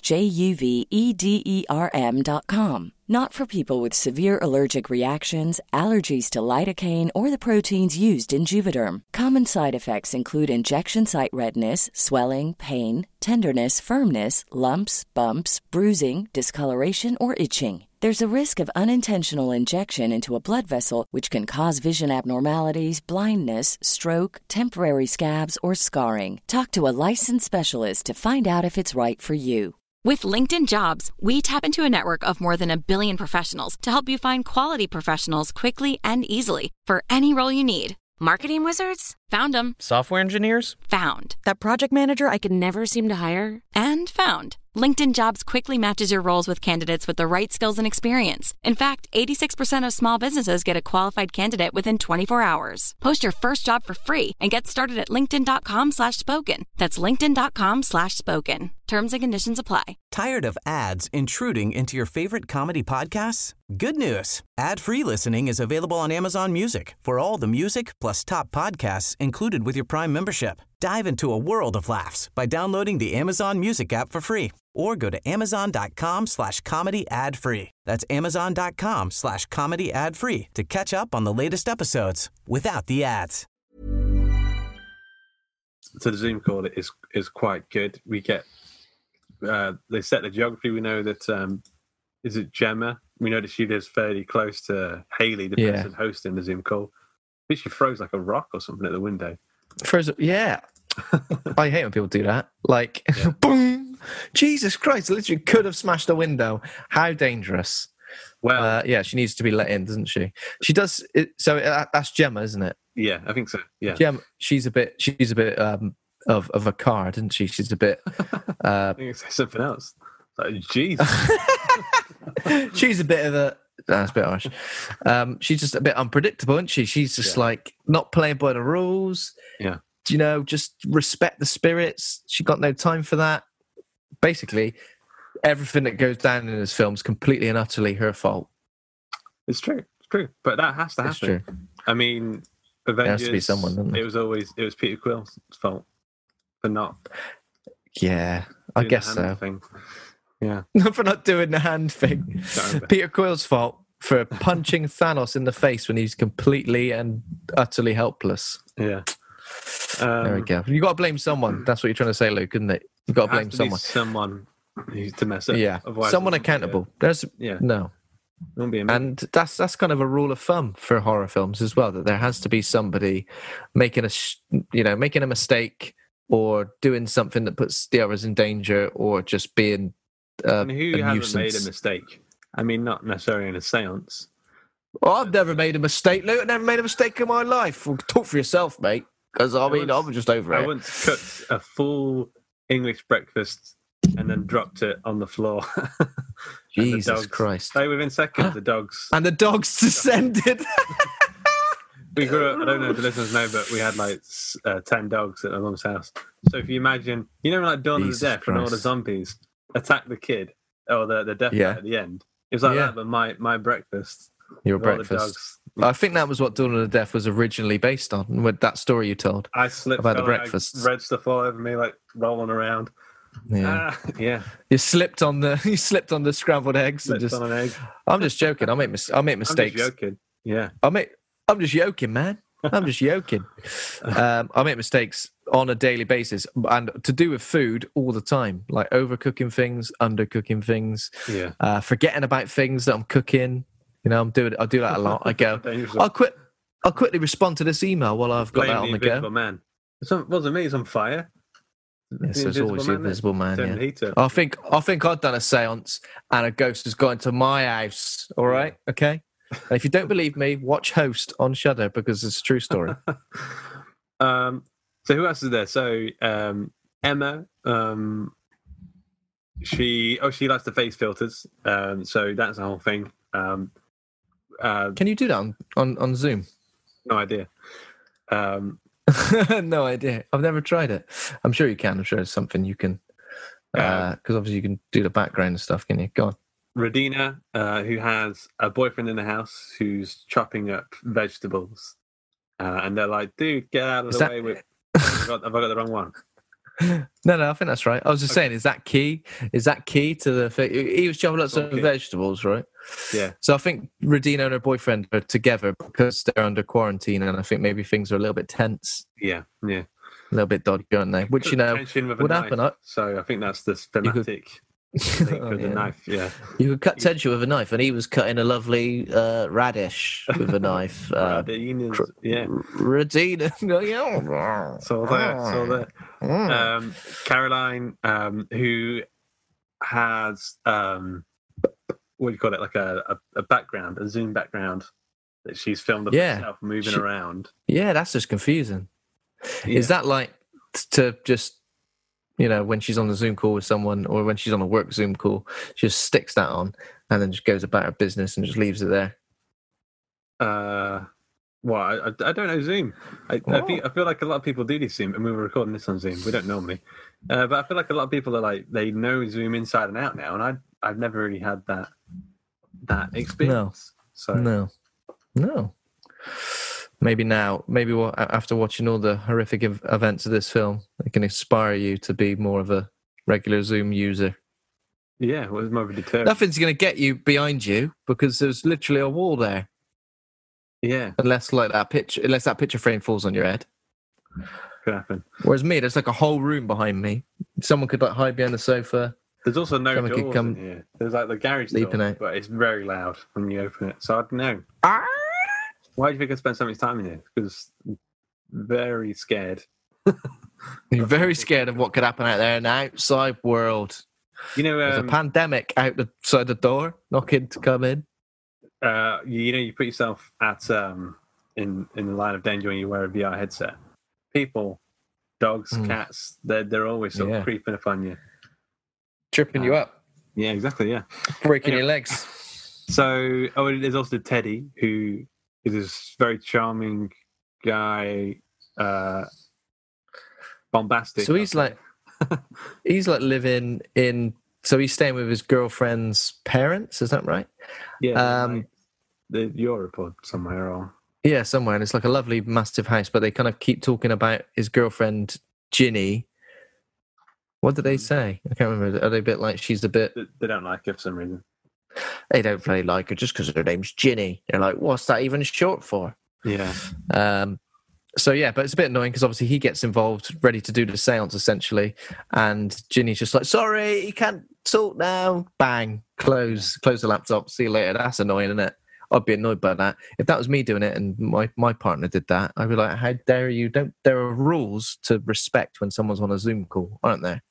JUVEDERM.com. Not for people with severe allergic reactions, allergies to lidocaine, or the proteins used in Juvederm. Common side effects include injection site redness, swelling, pain, tenderness, firmness, lumps, bumps, bruising, discoloration, or itching. There's a risk of unintentional injection into a blood vessel, which can cause vision abnormalities, blindness, stroke, temporary scabs, or scarring. Talk to a licensed specialist to find out if it's right for you. With LinkedIn Jobs, we tap into a network of more than 1 billion professionals to help you find quality professionals quickly and easily for any role you need. Marketing wizards? Found them. Software engineers? Found. That project manager I could never seem to hire? And found. LinkedIn Jobs quickly matches your roles with candidates with the right skills and experience. In fact, 86% of small businesses get a qualified candidate within 24 hours. Post your first job for free and get started at linkedin.com/spoken. That's linkedin.com/spoken. Terms and conditions apply. Tired of ads intruding into your favorite comedy podcasts? Good news. Ad-free listening is available on Amazon Music for all the music plus top podcasts included with your Prime membership. Dive into a world of laughs by downloading the Amazon Music app for free or go to amazon.com/comedy ad-free. That's amazon.com/comedy ad-free to catch up on the latest episodes without the ads. So the Zoom call is quite good. We get, they set the geography. We know that, is it Gemma? We know that she lives fairly close to Hayley, the person hosting the Zoom call. I think she throws like a rock or something at the window. I hate when people do that. Like, boom! Jesus Christ! Literally could have smashed a window. How dangerous! Well, she needs to be let in, doesn't she? She does. So that's Gemma, isn't it? Yeah, I think so. Yeah. She's a bit of a card, isn't she? She's a bit. I think it's something else. Like, jeez. She's a bit of a. That's a bit harsh. She's just a bit unpredictable, isn't she? She's just like not playing by the rules. Yeah. Just respect the spirits. She got no time for that. Basically, everything that goes down in this film is completely and utterly her fault. It's true. But that has to happen. It's true. I mean, Avengers, there has to be someone, doesn't there? It was Peter Quill's fault for not. Yeah, I guess so. Thing. Yeah. For not doing the hand thing. Peter Quill's fault for punching Thanos in the face when he's completely and utterly helpless. Yeah. There we go. You got to blame someone. That's what you're trying to say, Luke, isn't it? You got to blame someone. Someone who's to mess up. Yeah. Someone accountable. No. And that's kind of a rule of thumb for horror films as well, that there has to be somebody making a mistake or doing something that puts the others in danger, or just being and who a hasn't nuisance. made a mistake? I mean, not necessarily in a seance. Well, I've never made a mistake, Luke. I've never made a mistake in my life. Well, talk for yourself, mate. Because I'm just over it. I once cooked a full English breakfast and then dropped it on the floor. Jesus Christ! Within seconds, the dogs and the dogs descended. We grew up. I don't know if the listeners know, but we had like 10 dogs at my mum's house. So if you imagine, like Dawn of the Death, and all the zombies attack the kid or the death guy at the end. It was like that, but my breakfast. Your breakfast. I think that was what Dawn of the Death was originally based on, with that story you told. I slipped about the breakfast. Red stuff all over me, like rolling around. Yeah, yeah. You slipped on the scrambled eggs. On an egg. I'm just joking. I make mistakes. I'm just joking. Yeah. I'm just joking, man. I'm just joking. I make mistakes on a daily basis, and to do with food all the time, like overcooking things, undercooking things, forgetting about things that I'm cooking. I do that a lot. I go, I'll quickly respond to this email while I've got that on the go. Man. It wasn't me. It's on fire. Yes, there's always the Invisible Man. Turn the heat up. I think I've done a seance and a ghost has gone into my house. All right, okay. And if you don't believe me, watch Host on Shudder, because it's a true story. So who else is there? So Emma, she likes the face filters. So that's the whole thing. Can you do that on Zoom? No idea. No idea. I've never tried it. I'm sure you can. I'm sure it's something you can, because obviously you can do the background and stuff. Can you? Go on. Radina, who has a boyfriend in the house who's chopping up vegetables, and they're like, "Dude, get out of the way!" Have I got the wrong one? No, I think that's right. I was just saying, is that key? Is that key to the thing? He was chopping up some vegetables, right? Yeah. So I think Radina and her boyfriend are together because they're under quarantine, and I think maybe things are a little bit tense. Yeah. A little bit dodgy, aren't they? Which, would happen. So I think that's the thematic. The knife, you could cut tension with a knife, and he was cutting a lovely radish with a knife. Radina. So there. Caroline, who has what do you call it, like a background, a Zoom background that she's filmed of herself moving around. Yeah, that's just confusing. Yeah. Is that like to just, when she's on the Zoom call with someone, or when she's on a work Zoom call, she just sticks that on and then just goes about her business and just leaves it there? Well, I don't know Zoom. I feel like a lot of people do this Zoom, and we were recording this on Zoom. We don't normally, but I feel like a lot of people are like, they know Zoom inside and out now, and I've never really had that experience. No. Maybe now, after watching all the horrific events of this film, it can inspire you to be more of a regular Zoom user. Yeah, well, it's more of a deterrent. Nothing's going to get you behind you because there's literally a wall there. Yeah. Unless that picture frame falls on your head. Could happen. Whereas me, there's like a whole room behind me. Someone could hide behind the sofa. There's also no doors in here. There's like the garage door, but it's very loud when you open it. So I don't know. Why do you think I spent so much time in here? Because I'm very scared. You're very scared of what could happen out there in the outside world. There's a pandemic outside the door, knocking to come in. You put yourself at in the line of danger when you wear a VR headset. People, dogs, cats, they're always sort of creeping up on you, tripping you up. Yeah, exactly. Yeah, breaking your legs. So, there's also Teddy, who is this very charming guy, bombastic. So he's like living in. So he's staying with his girlfriend's parents. Is that right? Yeah, like Europe or somewhere, or yeah, somewhere. And it's like a lovely, massive house. But they kind of keep talking about his girlfriend Ginny. What did they say? I can't remember. Are they a bit like she's a bit? They don't like her for some reason. They don't really like her just because her name's Ginny. They're like, what's that even short for? Yeah. So yeah, but it's a bit annoying because obviously he gets involved, ready to do the seance essentially, and Ginny's just like, "Sorry, you can't talk now." Bang, close the laptop. See you later. That's annoying, isn't it? I'd be annoyed by that. If that was me doing it and my partner did that, I'd be like, "How dare you? Don't." There are rules to respect when someone's on a Zoom call, aren't there?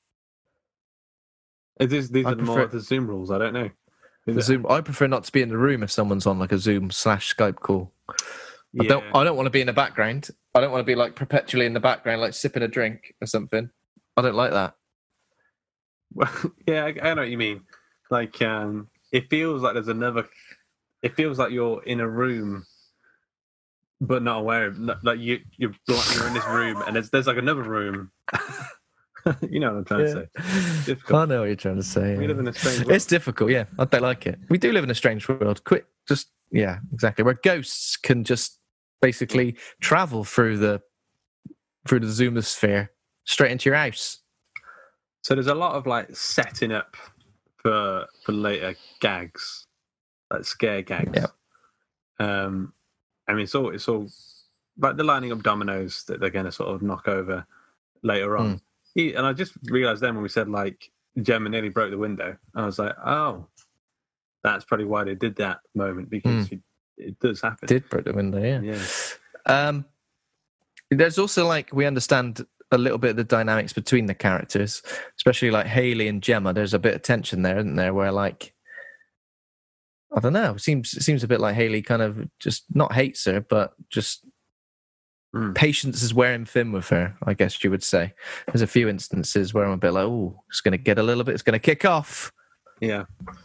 These are more the Zoom rules. I don't know. Zoom. I prefer not to be in the room if someone's on like a Zoom/Skype call. I don't want to be in the background. I don't want to be like perpetually in the background, like sipping a drink or something. I don't like that. Well, yeah, I know what you mean. Like, it feels like it feels like you're in a room, but not aware of. Like you're in this room, and there's like another room. You know what I'm trying to say. Difficult. I know what you're trying to say. We live in a strange world. It's difficult, yeah. I don't like it. We do live in a strange world. Yeah, exactly. Where ghosts can just basically travel through the Zoomosphere straight into your house. So there's a lot of like setting up for later gags, like scare gags. Yeah. I mean, it's all like the lining up dominoes that they're going to sort of knock over later on. And I just realised then when we said like Gemma nearly broke the window, I was like, oh, that's probably why they did that moment, because it does happen. Did break the window, yeah. Yeah. There's also like we understand a little bit of the dynamics between the characters, especially like Hayley and Gemma. There's a bit of tension there, isn't there? Where like, I don't know, it seems a bit like Hayley kind of just not hates her, but just patience is wearing thin with her, I guess you would say. There's a few instances where I'm a bit like, oh, it's going to get a little bit, it's going to kick off. Yeah.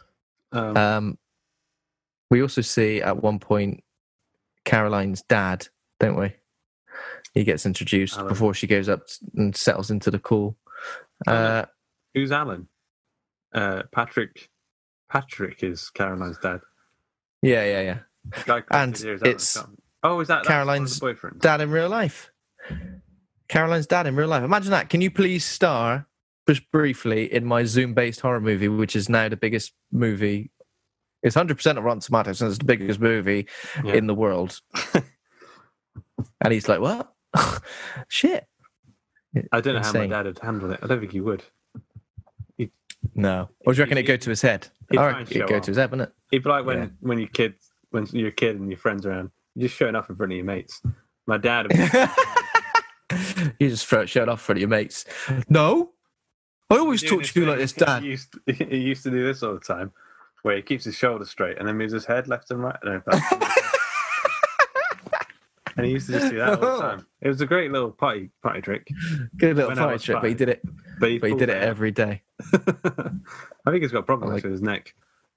We also see at one point Caroline's dad, don't we? He gets introduced Alan. Before she goes up and settles into the call. Who's Alan? Patrick is Caroline's dad. Yeah. And it's is that Caroline's boyfriend? Dad in real life. Caroline's dad in real life. Imagine that. Can you please star just briefly in my Zoom-based horror movie, which is now the biggest movie? It's 100% of Rotten Tomatoes, and it's the biggest movie in the world. And he's like, what? Shit. I don't know how my dad would handle it. I don't think he would. No. Or do you reckon it'd go to his head? I reckon it'd go to his head, wouldn't it? He'd be like when you're a kid and your friends are around, you're just showing off in front of your mates. My dad would be you just throw it shirt off in front of your mates. No. I always talk to you like this, Dad. He used to do this all the time, where he keeps his shoulders straight and then moves his head left and right. I don't know if that's and he used to just do that all the time. It was a great little party trick. Good little party trick, but he did it. But he did it every day. I think he's got problems with his neck.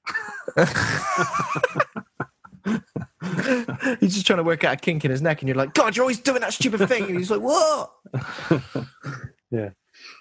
He's just trying to work out a kink in his neck, and you're like, God, you're always doing that stupid thing. And he's like, what? Yeah.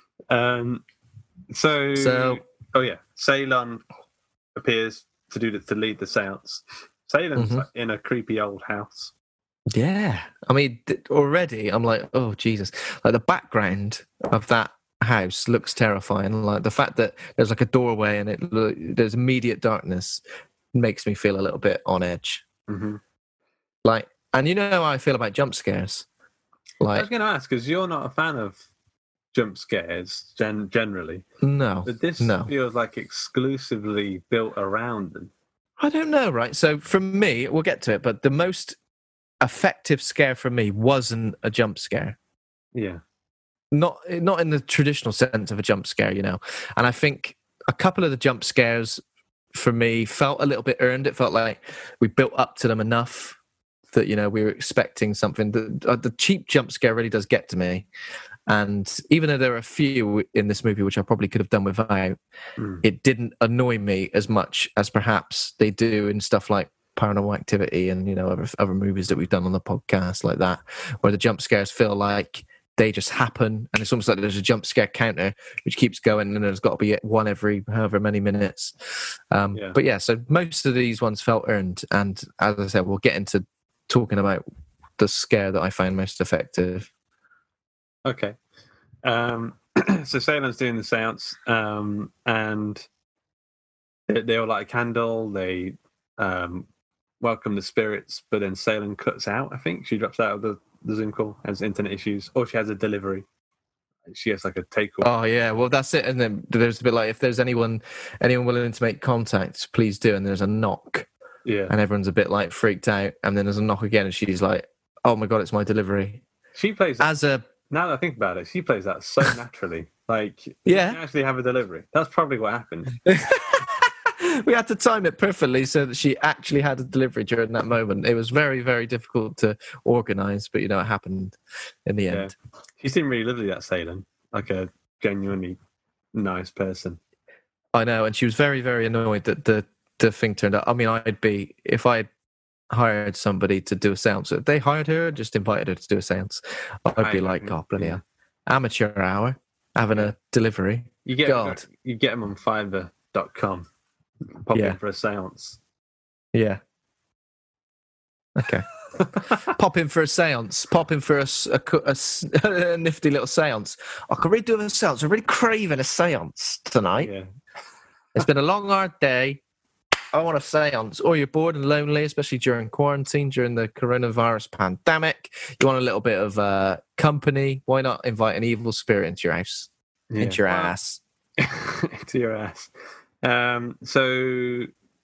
So, Ceylon appears to lead the seance. Ceylon's like in a creepy old house. Yeah. I mean, already I'm like, oh, Jesus. Like the background of that house looks terrifying. Like the fact that there's like a doorway and there's immediate darkness makes me feel a little bit on edge. Mm-hmm. Like, and you know how I feel about jump scares. Like, I was going to ask, because you're not a fan of jump scares generally. No. But this feels like exclusively built around them. I don't know, right? So for me, we'll get to it, but the most effective scare for me wasn't a jump scare. Yeah. Not in the traditional sense of a jump scare, you know. And I think a couple of the jump scares for me felt a little bit earned. It felt like we built up to them enough that, you know, we were expecting something. The cheap jump scare really does get to me. And even though there are a few in this movie which I probably could have done without, it didn't annoy me as much as perhaps they do in stuff like Paranormal Activity and, you know, other movies that we've done on the podcast like that, where the jump scares feel like they just happen, and it's almost like there's a jump scare counter which keeps going, and there's got to be one every however many minutes. But yeah, so most of these ones felt earned, and as I said, we'll get into talking about the scare that I found most effective. Okay. So Salem doing the seance, and they all light a candle. They welcome the spirits, but then Salem cuts out. I think she drops out of the Zoom call, has internet issues, or she has a delivery. She has like a takeaway. Oh yeah, well that's it. And then there's a bit like, if there's anyone willing to make contact, please do. And there's a knock. Yeah. And everyone's a bit like freaked out. And then there's a knock again, and she's like, "Oh my god, it's my delivery." She plays as a. Now that I think about it, she plays that so naturally. Like, yeah, you actually have a delivery. That's probably what happened. We had to time it perfectly so that she actually had a delivery during that moment. It was very, very difficult to organise, but, you know, it happened in the end. She seemed really lovely, that Salem. Like a genuinely nice person. I know, and she was very, very annoyed that the thing turned out. I mean, I'd be, if I had hired somebody to do a seance, if they hired her, just invited her to do a seance, I'd be like, oh, bloody hell. Amateur hour, having a delivery. You get them on Fiverr.com. Pop in for a seance. Yeah. Okay. Pop in for a seance. Pop in for a nifty little seance. I could really do a seance. I'm really craving a seance tonight. Yeah. It's been a long, hard day. I want a seance. Or you're bored and lonely, especially during quarantine, during the coronavirus pandemic. You want a little bit of company. Why not invite an evil spirit into your house? Yeah. Into your ass. Into your ass. So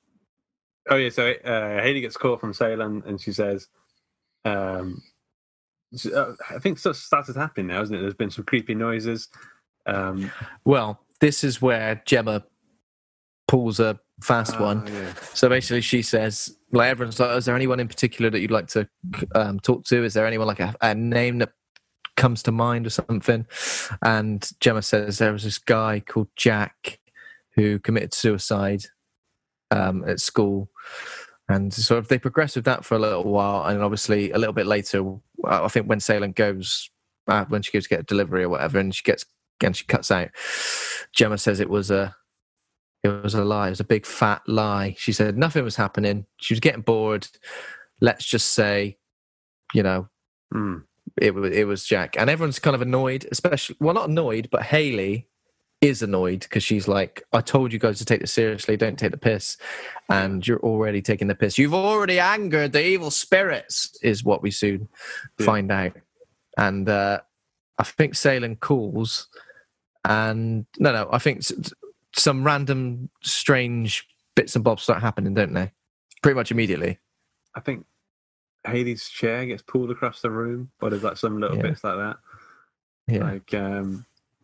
Hayley gets a call from Salem, and she says, I think stuff started happening now, isn't it? There's been some creepy noises. Well, this is where Gemma pulls a fast one. Yeah. So basically she says, like, everyone's like, is there anyone in particular that you'd like to talk to? Is there anyone like a name that comes to mind or something? And Gemma says there was this guy called Jack who committed suicide at school. And sort of they progress with that for a little while. And obviously a little bit later, I think when Salem goes, when she goes to get a delivery or whatever, and she cuts out, Gemma says it was a lie. It was a big fat lie. She said nothing was happening. She was getting bored. Let's just say, you know, it was Jack. And everyone's kind of annoyed, especially, well, not annoyed, but Hayley is annoyed because she's like, I told you guys to take this seriously, don't take the piss, and you're already taking the piss. You've already angered the evil spirits, is what we soon find out. And I think Salem calls, and no, I think some random strange bits and bobs start happening, don't they? Pretty much immediately. I think Hayley's chair gets pulled across the room, or there's like some little bits like that. Yeah. Like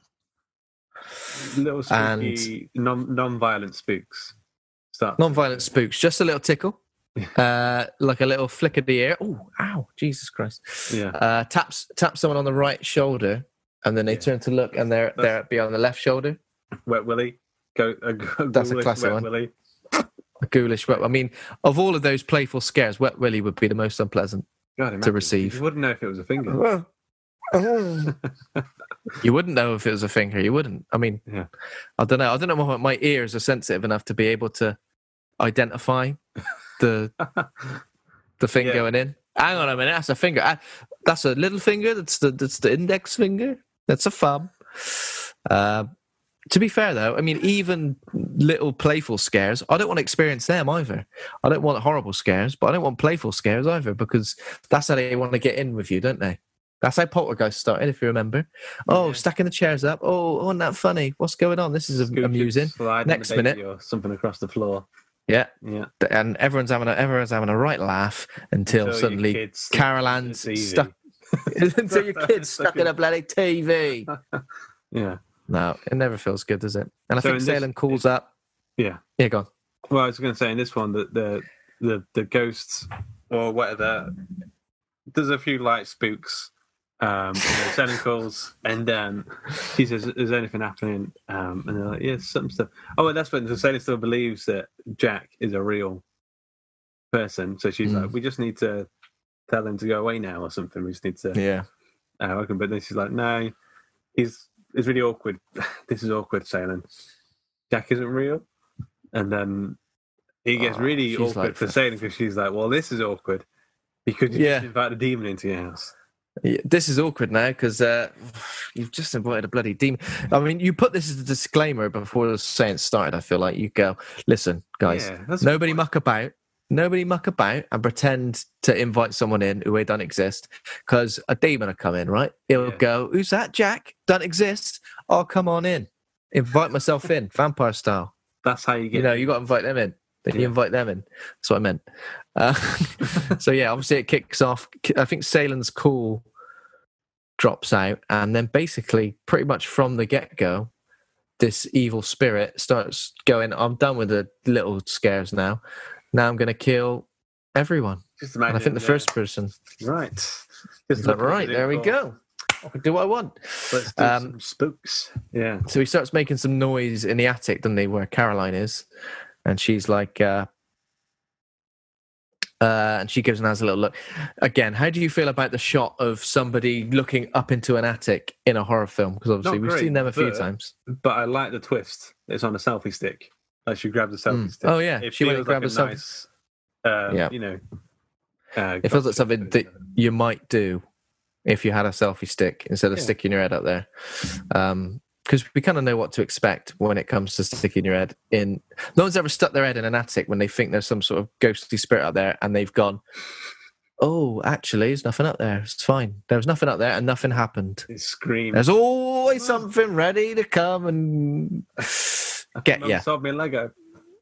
little spooky, non-violent spooks. Non-violent spooks, just a little tickle. Like a little flick of the ear. Oh, ow, Jesus Christ. Yeah. Taps someone on the right shoulder, and then they turn to look, and they're beyond the left shoulder. Wet Willy. That's a classic one. Willy. A ghoulish Wet. I mean, of all of those playful scares, Wet Willy would be the most unpleasant to receive. You wouldn't know if it was a finger. You wouldn't know if it was a finger. You wouldn't. I mean, I don't know. I don't know if my ears are sensitive enough to be able to identify the thing going in. Hang on a minute. That's a finger. That's a little finger. That's the index finger. That's a thumb. To be fair, though, I mean, even little playful scares, I don't want to experience them either. I don't want horrible scares, but I don't want playful scares either, because that's how they want to get in with you, don't they? That's how Poltergeist started, if you remember. Oh, stacking the chairs up. Oh, isn't that funny? What's going on? This is amusing. Next minute, or something across the floor. Yeah. And everyone's having a right laugh until suddenly Carol Ann's stuck. Until your kid's stuck in a bloody TV. Yeah. No, it never feels good, does it? And I think Salem calls up. Yeah. Yeah, go on. Well, I was going to say in this one that the ghosts or whatever. There's a few light spooks. Sally calls, and she says, "Is anything happening?" And they're like, "Yeah, some stuff." Oh, and that's when Sally still believes that Jack is a real person. So she's like, "We just need to tell him to go away now, or something. We just need to." But then she's like, "No, it's really awkward. This is awkward, Salem. Jack isn't real." And then he gets really awkward like for Salem because she's like, "Well, this is awkward because you just invite a demon into your house." Yeah, this is awkward now because you've just invited a bloody demon. I mean, you put this as a disclaimer before the saying started. I feel like you go, listen, guys, nobody muck about and pretend to invite someone in who don't exist, because a demon will come in, right? He'll go, "Who's that, Jack? Don't exist. Oh, come on in. Invite myself in, vampire style." That's how you get. You got to invite them in. Then you invite them in. That's what I meant. So yeah, obviously it kicks off. I think Salem's call drops out, and then basically, pretty much from the get-go, this evil spirit starts going, "I'm done with the little scares now. Now I'm going to kill everyone." Just imagine, and I think the first person, right? Just like, right, there we go. I can do what I want. Let's do some spooks. Yeah. So he starts making some noise in the attic, doesn't he, where Caroline is, and she's like. And she gives Naz a little look. Again, how do you feel about the shot of somebody looking up into an attic in a horror film? Because obviously we've seen them a few times. But I like the twist. It's on a selfie stick. Like she grabbed a selfie stick. Oh yeah, she went and grabbed a selfie. Nice, it feels like something that you might do if you had a selfie stick instead of sticking your head up there. Because we kind of know what to expect when it comes to sticking your head in. No one's ever stuck their head in an attic when they think there's some sort of ghostly spirit up there, and they've gone, "Oh, actually, there's nothing up there. It's fine. There was nothing up there, and nothing happened." It screams. There's always something ready to come and get you. Sold me a Lego.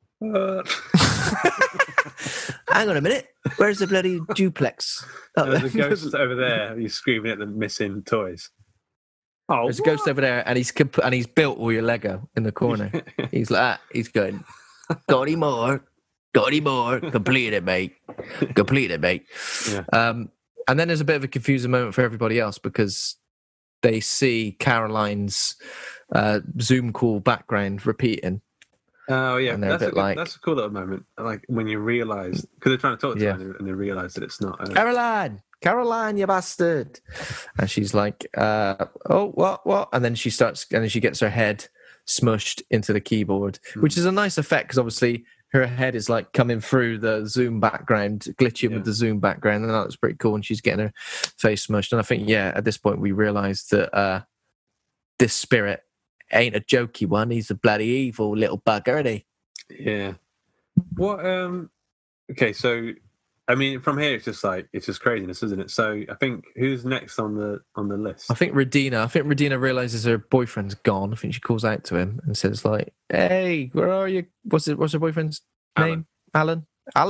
Hang on a minute. Where's the bloody duplex? There's a ghost over there. You're screaming at the missing toys. Oh, there's a ghost over there, and he's built all your Lego in the corner. He's like that. He's going, "Got any more? Got any more? Complete it, mate. Complete it, mate." Yeah. And then there's a bit of a confusing moment for everybody else because they see Caroline's Zoom call background repeating. Oh yeah, and they're that's a cool little moment. Like when you realise, because they're trying to talk to her and they realise that it's not Caroline, you bastard. And she's like, "Oh, what?" And then she gets her head smushed into the keyboard, which is a nice effect because obviously her head is like coming through the Zoom background, glitching with the Zoom background, and that looks pretty cool. And she's getting her face smushed. And I think, at this point we realise that this spirit ain't a jokey one. He's a bloody evil little bugger, isn't he? Yeah. What? Okay, so I mean, from here it's just craziness, isn't it? So I think who's next on the list? I think Radina realizes her boyfriend's gone. I think she calls out to him and says like, "Hey, where are you?" What's her boyfriend's name? Alan.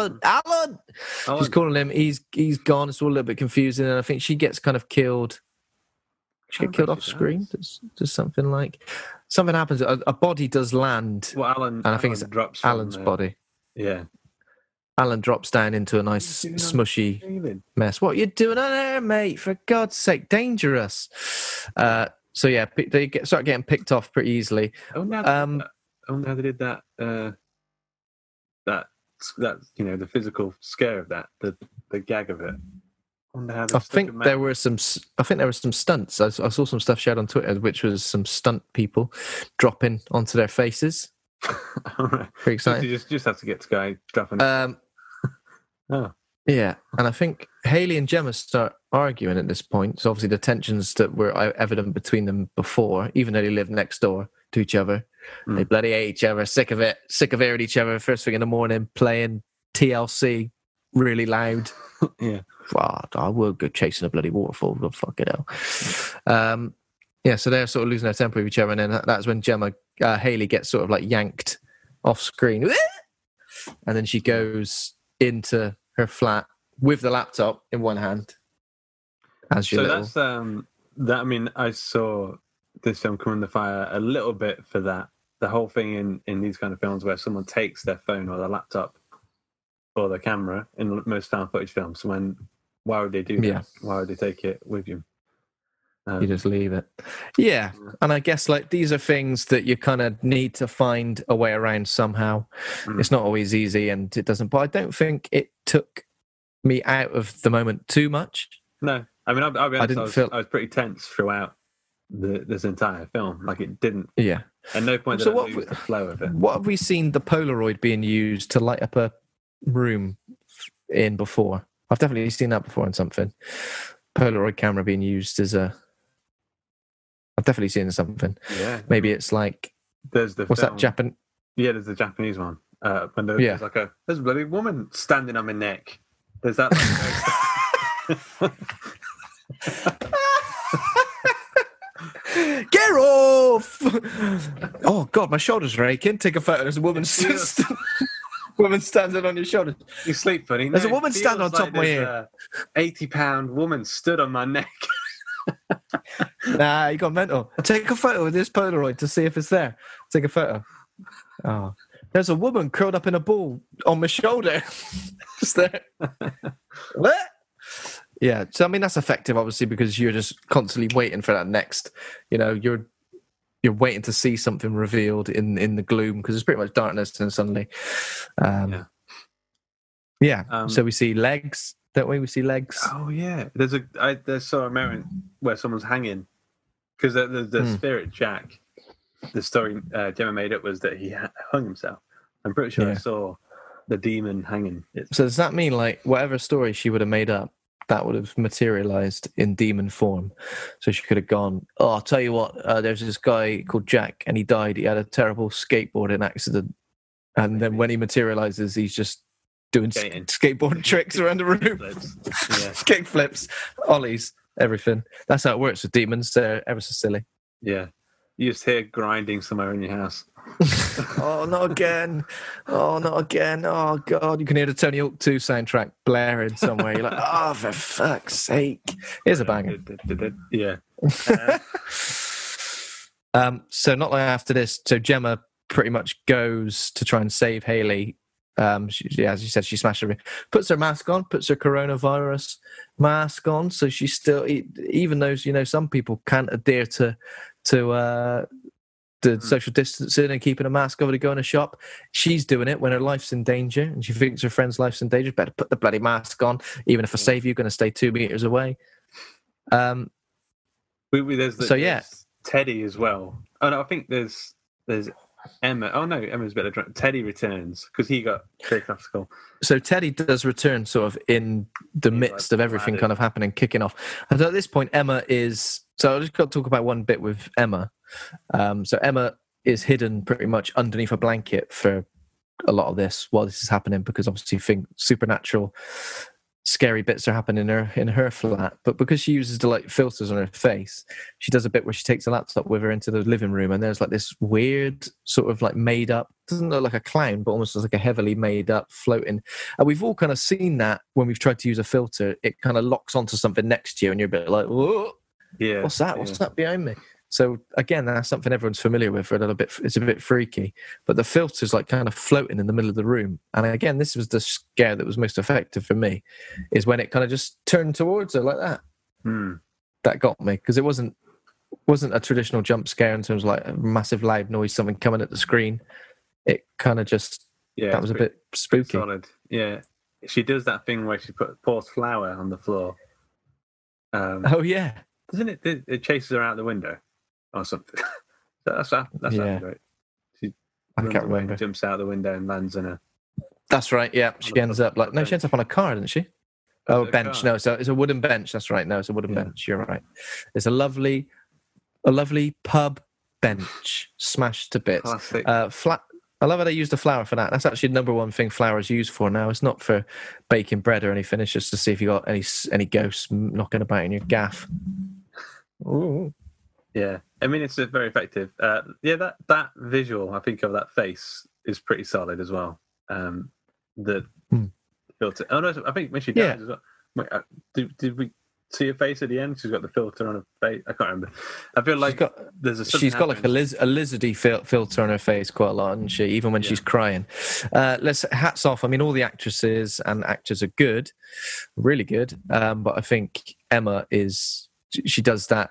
She's calling him. He's gone. It's all a little bit confusing, and I think she gets kind of killed. She get killed off screen. Does something happens. A body does land. Well, Alan, and I think it's Alan's body. Yeah. Alan drops down into a nice smushy mess. What are you doing on there, mate? For God's sake, dangerous. So yeah, they start getting picked off pretty easily. I wonder how they did that. That the physical scare of that, the gag of it. I think there were some stunts. I saw some stuff shared on Twitter, which was some stunt people dropping onto their faces. Right. Pretty exciting. You just have to get this guy dropping. Oh. Yeah, and I think Haley and Gemma start arguing at this point. So obviously the tensions that were evident between them before, even though they live next door to each other, they bloody hate each other, sick of hearing each other first thing in the morning, playing TLC really loud. Yeah. Wow, I will go chasing a bloody waterfall. God, fuck it hell. So they're sort of losing their temper with each other, and then that's when Haley gets sort of like yanked off screen, and then she goes into her flat with the laptop in one hand. That's that. I mean, I saw this film come under fire a little bit for that. The whole thing in these kind of films where someone takes their phone or their laptop for the camera in most found footage films. So why would they do that? Yeah. Why would they take it with you? You just leave it. Yeah. And I guess like these are things that you kind of need to find a way around somehow. It's not always easy and it doesn't, but I don't think it took me out of the moment too much. No. I mean, I'll be honest, I was pretty tense throughout this entire film. Like it didn't. Yeah. At no point did I lose the flow of it. What have we seen the Polaroid being used to light up a room in before? I've definitely seen that before in something. Polaroid camera being used as a... I've definitely seen something. Yeah. Maybe it's like... There's the what's film. that, Japan? Yeah, there's the Japanese one. When there's like there's a bloody woman standing on my neck. There's that... Get off! Oh God, my shoulders are aching. Take a photo. There's a woman, woman standing on your shoulders. You sleep, buddy. There's a woman standing on top of my head. 80-pound woman stood on my neck. Nah, you got mental. Take a photo with this Polaroid to see if it's there. Take a photo. Oh, there's a woman curled up in a ball on my shoulder. Just there. What? Yeah, so I mean that's effective, obviously, because you're just constantly waiting for that next. You know, you're waiting to see something revealed in the gloom because it's pretty much darkness, and suddenly, so we see legs, don't we? We see legs. Oh yeah, there's a moment where someone's hanging because the spirit Jack. The story Gemma made up was that he hung himself. I'm pretty sure I saw the demon hanging. So does that mean like whatever story she would have made up, that would have materialized in demon form? So she could have gone, oh, I'll tell you what, there's this guy called Jack and he died. He had a terrible skateboarding accident. And then when he materializes, he's just doing skateboard tricks around the room. Kick flips, ollies, everything. That's how it works with demons. They're ever so silly. Yeah. You just hear grinding somewhere in your house. Oh, not again. Oh, not again. Oh, God. You can hear the Tony Hawk 2 soundtrack blaring somewhere. You're like, oh, for fuck's sake. Here's a banger. Yeah. So not long after this, so Gemma pretty much goes to try and save Hayley. As you said, she smashed her, puts her mask on, puts her coronavirus mask on. So she's still, even though, you know, some people can't adhere to the social distancing and keeping a mask over to go in a shop, she's doing it when her life's in danger and she thinks her friend's life's in danger. Better put the bloody mask on. Even if I save you, going to stay 2 meters away. There's Teddy as well. Oh no, I think there's Emma. Oh no, Emma's better drunk. Teddy returns because he got kicked off school. So Teddy does return sort of in the midst of everything kind of happening, kicking off. And at this point, Emma is... So I just got to talk about one bit with Emma. So Emma is hidden pretty much underneath a blanket for a lot of this while this is happening because obviously supernatural scary bits are happening in her flat, but because she uses the like filters on her face, she does a bit where she takes a laptop with her into the living room and there's like this weird sort of like made up, doesn't look like a clown but almost like a heavily made up floating, and we've all kind of seen that when we've tried to use a filter, it kind of locks onto something next to you and you're a bit like, whoa, what's that behind me? So again, that's something everyone's familiar with. For a little bit, it's a bit freaky, but the filter's like kind of floating in the middle of the room. And again, this was the scare that was most effective for me, is when it kind of just turned towards her like that. That got me because it wasn't a traditional jump scare in terms of like a massive loud noise, something coming at the screen. It kind of just that was a bit spooky. Solid. Yeah, she does that thing where she pours flour on the floor. Oh yeah, doesn't it? It chases her out the window. Or something. That's right. I can't remember. Jumps out the window and lands in a. That's right. Yeah, she ends up like she ends up on a car, doesn't she? Oh, a bench. No, so it's a wooden bench. That's right. No, it's a wooden bench. You're right. It's a lovely pub bench smashed to bits. Classic. Flat. I love how they use the flour for that. That's actually the number one thing flour is used for now. It's not for baking bread or anything. It's just to see if you got any ghosts knocking about in your gaff. Ooh. Yeah, I mean it's very effective. That visual, I think, of that face is pretty solid as well. The filter. Oh no, I think when she dies as well. Wait, did we see her face at the end. She's got the filter on her face. I can't remember. I feel like she's got like a lizardy filter on her face quite a lot, hasn't she? Even when she's crying. Hats off. I mean, all the actresses and actors are good, really good. But I think Emma she does that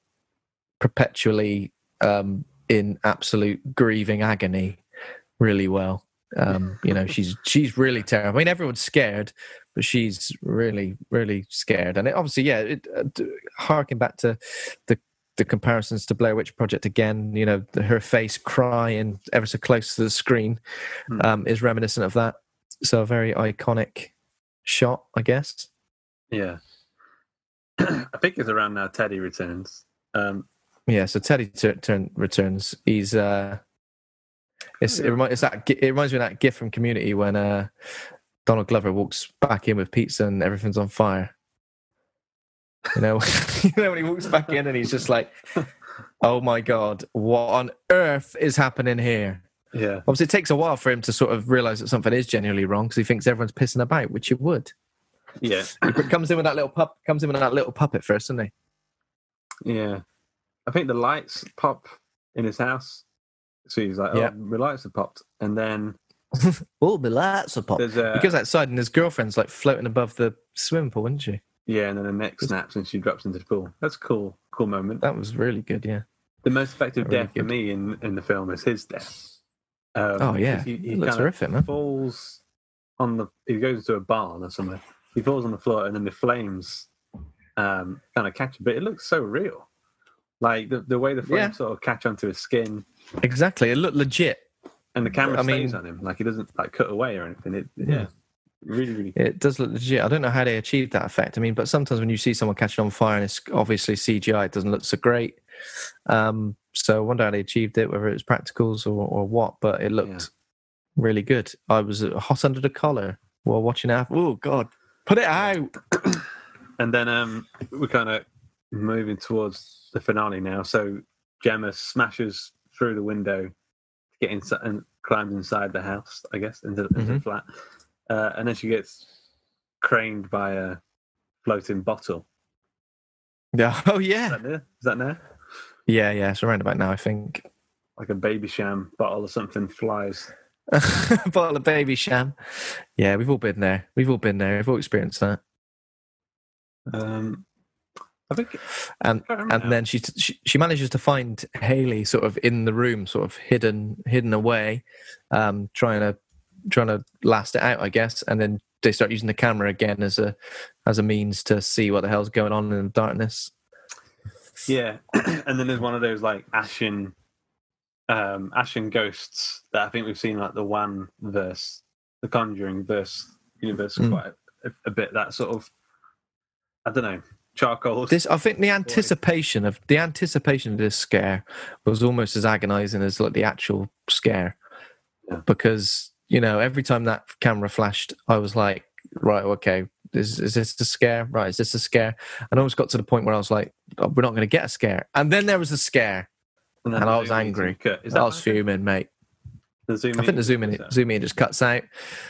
perpetually in absolute grieving agony really well. She's really terrible. I mean, everyone's scared, but she's really, really scared. And it obviously, harking back to the comparisons to Blair Witch Project again, her face crying ever so close to the screen is reminiscent of that. So a very iconic shot, I guess. Yeah. I think it's around now Teddy returns. So Teddy returns. He's... It reminds me of that gif from Community when Donald Glover walks back in with pizza and everything's on fire. When he walks back in and he's just like, "Oh my God, what on earth is happening here?" Yeah. Obviously, it takes a while for him to sort of realise that something is genuinely wrong because he thinks everyone's pissing about, which it would. Yeah. He comes in with that little puppet first, doesn't he? Yeah. I think the lights pop in his house. So he's like, my lights have popped. And then... my lights have popped. He goes outside and his girlfriend's like floating above the swimming pool, isn't she? Yeah, and then her neck snaps and she drops into the pool. That's a cool moment. That was really good, yeah. The most effective death for me in the film is his death. He looks horrific, man. Falls he goes into a barn or something. He falls on the floor and then the flames kind of catch him. But it looks so real. Like the way the flames sort of catch onto his skin. Exactly, it looked legit. And the camera stays on him, like he doesn't like cut away or anything. Really, really good. It does look legit. I don't know how they achieved that effect. I mean, but sometimes when you see someone catching on fire and it's obviously CGI, it doesn't look so great. So I wonder how they achieved it, whether it was practicals or what, but it looked really good. I was hot under the collar while watching it. Oh, God, put it out. And then we're kind of moving towards the finale now. So Gemma smashes through the window to get inside and climbs inside the house, I guess, into the flat. And then she gets craned by a floating bottle. Yeah. Oh, yeah. Is that there? Yeah. It's around about now, I think. Like a Baby Sham bottle or something flies. Bottle of Baby Sham. Yeah, we've all been there. We've all experienced that. I think, and then she manages to find Haley sort of in the room, sort of hidden away, trying to last it out, I guess. And then they start using the camera again as a means to see what the hell's going on in the darkness. Yeah, and then there's one of those like ashen ghosts that I think we've seen like the Wan verse, the Conjuring verse universe quite a bit. That sort of, I don't know. Charcoal. I think the anticipation of this scare was almost as agonizing as like the actual scare, because every time that camera flashed, I was like, right, okay, is this the scare? Right, is this a scare? And I always got to the point where I was like, oh, we're not going to get a scare, and then there was a scare, and I was angry. I was fuming, mate. I think the zoom in just cuts out.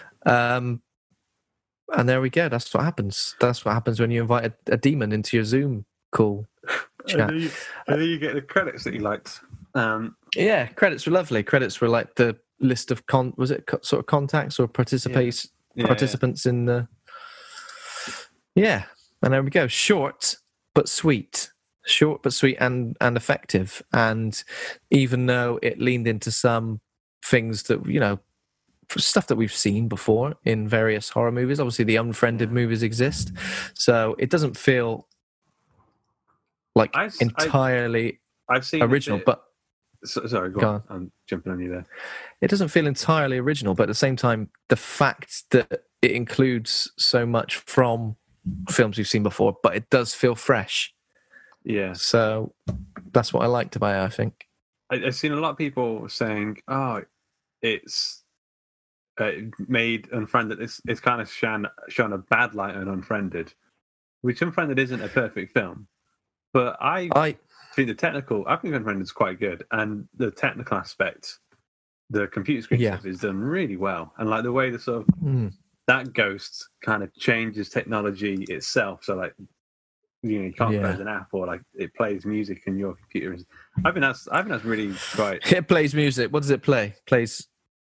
And there we go. That's what happens. That's what happens when you invite a demon into your Zoom call chat. And then you get the credits that you liked. Yeah, credits were lovely. Credits were like the list of sort of contacts or participants in the. Yeah, and there we go. Short but sweet and effective. And even though it leaned into some things that stuff that we've seen before in various horror movies. Obviously, the Unfriended movies exist, so it doesn't feel like entirely original. But sorry, go on. I'm jumping on you there. It doesn't feel entirely original, but at the same time, the fact that it includes so much from films we've seen before, but it does feel fresh. Yeah. So that's what I liked about it, I think. I've seen a lot of people saying, "Oh, it's." Made Unfriended, it's kind of shone a bad light on Unfriended, which Unfriended isn't a perfect film, but I think Unfriended is quite good, and the technical aspect, the computer screen stuff is done really well, and like the way the sort of that ghost kind of changes technology itself, so like You can't close an app, or like it plays music in your computer. I think that's really quite. It plays music. What does it play? Plays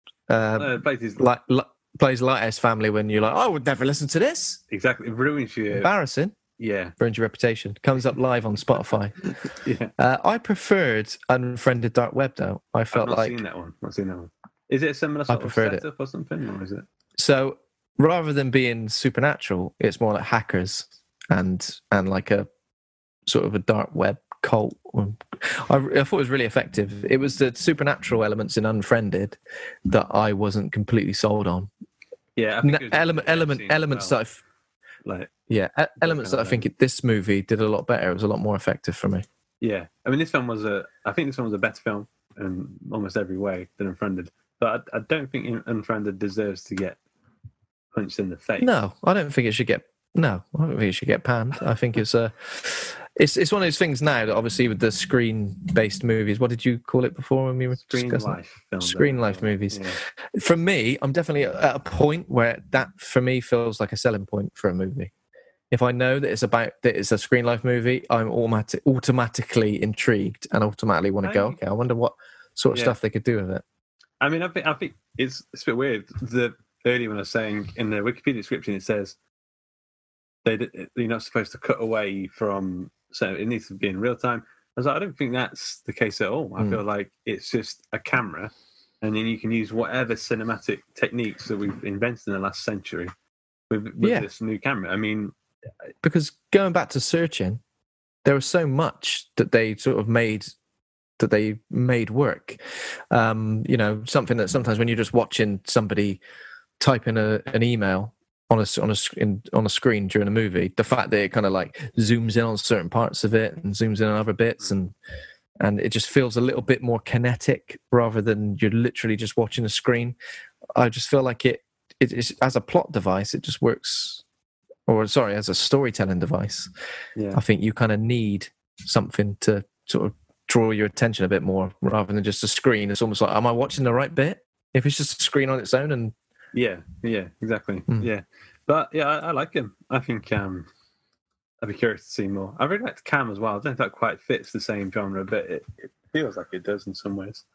plays Lighthouse Family when you're like, I would never listen to this. Exactly, it ruins you. Embarrassing. Yeah, ruins your reputation. Comes up live on Spotify. Yeah, I preferred Unfriended Dark Web though. I felt I've not seen that one. Not seen that one. Is it a similar sort of setup or something, or is it? So rather than being supernatural, it's more like hackers and like a sort of a dark web cult. I thought it was really effective. It was the supernatural elements in Unfriended that I wasn't completely sold on. Yeah, I think elements that I think this movie did a lot better. It was a lot more effective for me. Yeah, I mean, I think this one was a better film in almost every way than Unfriended. But I don't think Unfriended deserves to get punched in the face. No, I don't think it should get. No, I don't think it should get panned. I think it's one of those things now that obviously with the screen-based movies. What did you call it before when we were discussing Screen Life movies? Yeah. For me, I'm definitely at a point where that for me feels like a selling point for a movie. If I know that it's a Screen Life movie, I'm automatically intrigued and automatically want to go. Okay, I wonder what sort of stuff they could do with it. I mean, I think it's a bit weird. Earlier when I was saying in the Wikipedia description, it says you're not supposed to cut away from, so it needs to be in real time. I was like, I don't think that's the case at all. I feel like it's just a camera, and then you can use whatever cinematic techniques that we've invented in the last century with this new camera. I mean, because going back to Searching, there was so much that they sort of made work. Something that sometimes when you're just watching somebody type in an email on a screen during a movie, the fact that it kind of like zooms in on certain parts of it and zooms in on other bits, and it just feels a little bit more kinetic rather than you're literally just watching a screen. I just feel like it is, as a plot device, it just works. As a storytelling device. Yeah. I think you kind of need something to sort of draw your attention a bit more rather than just a screen. It's almost like, am I watching the right bit? If it's just a screen on its own, and yeah, exactly. Yeah, but yeah, I like him. I think I'd be curious to see more. I really liked Cam as well. I don't know if that quite fits the same genre, but it feels like it does in some ways.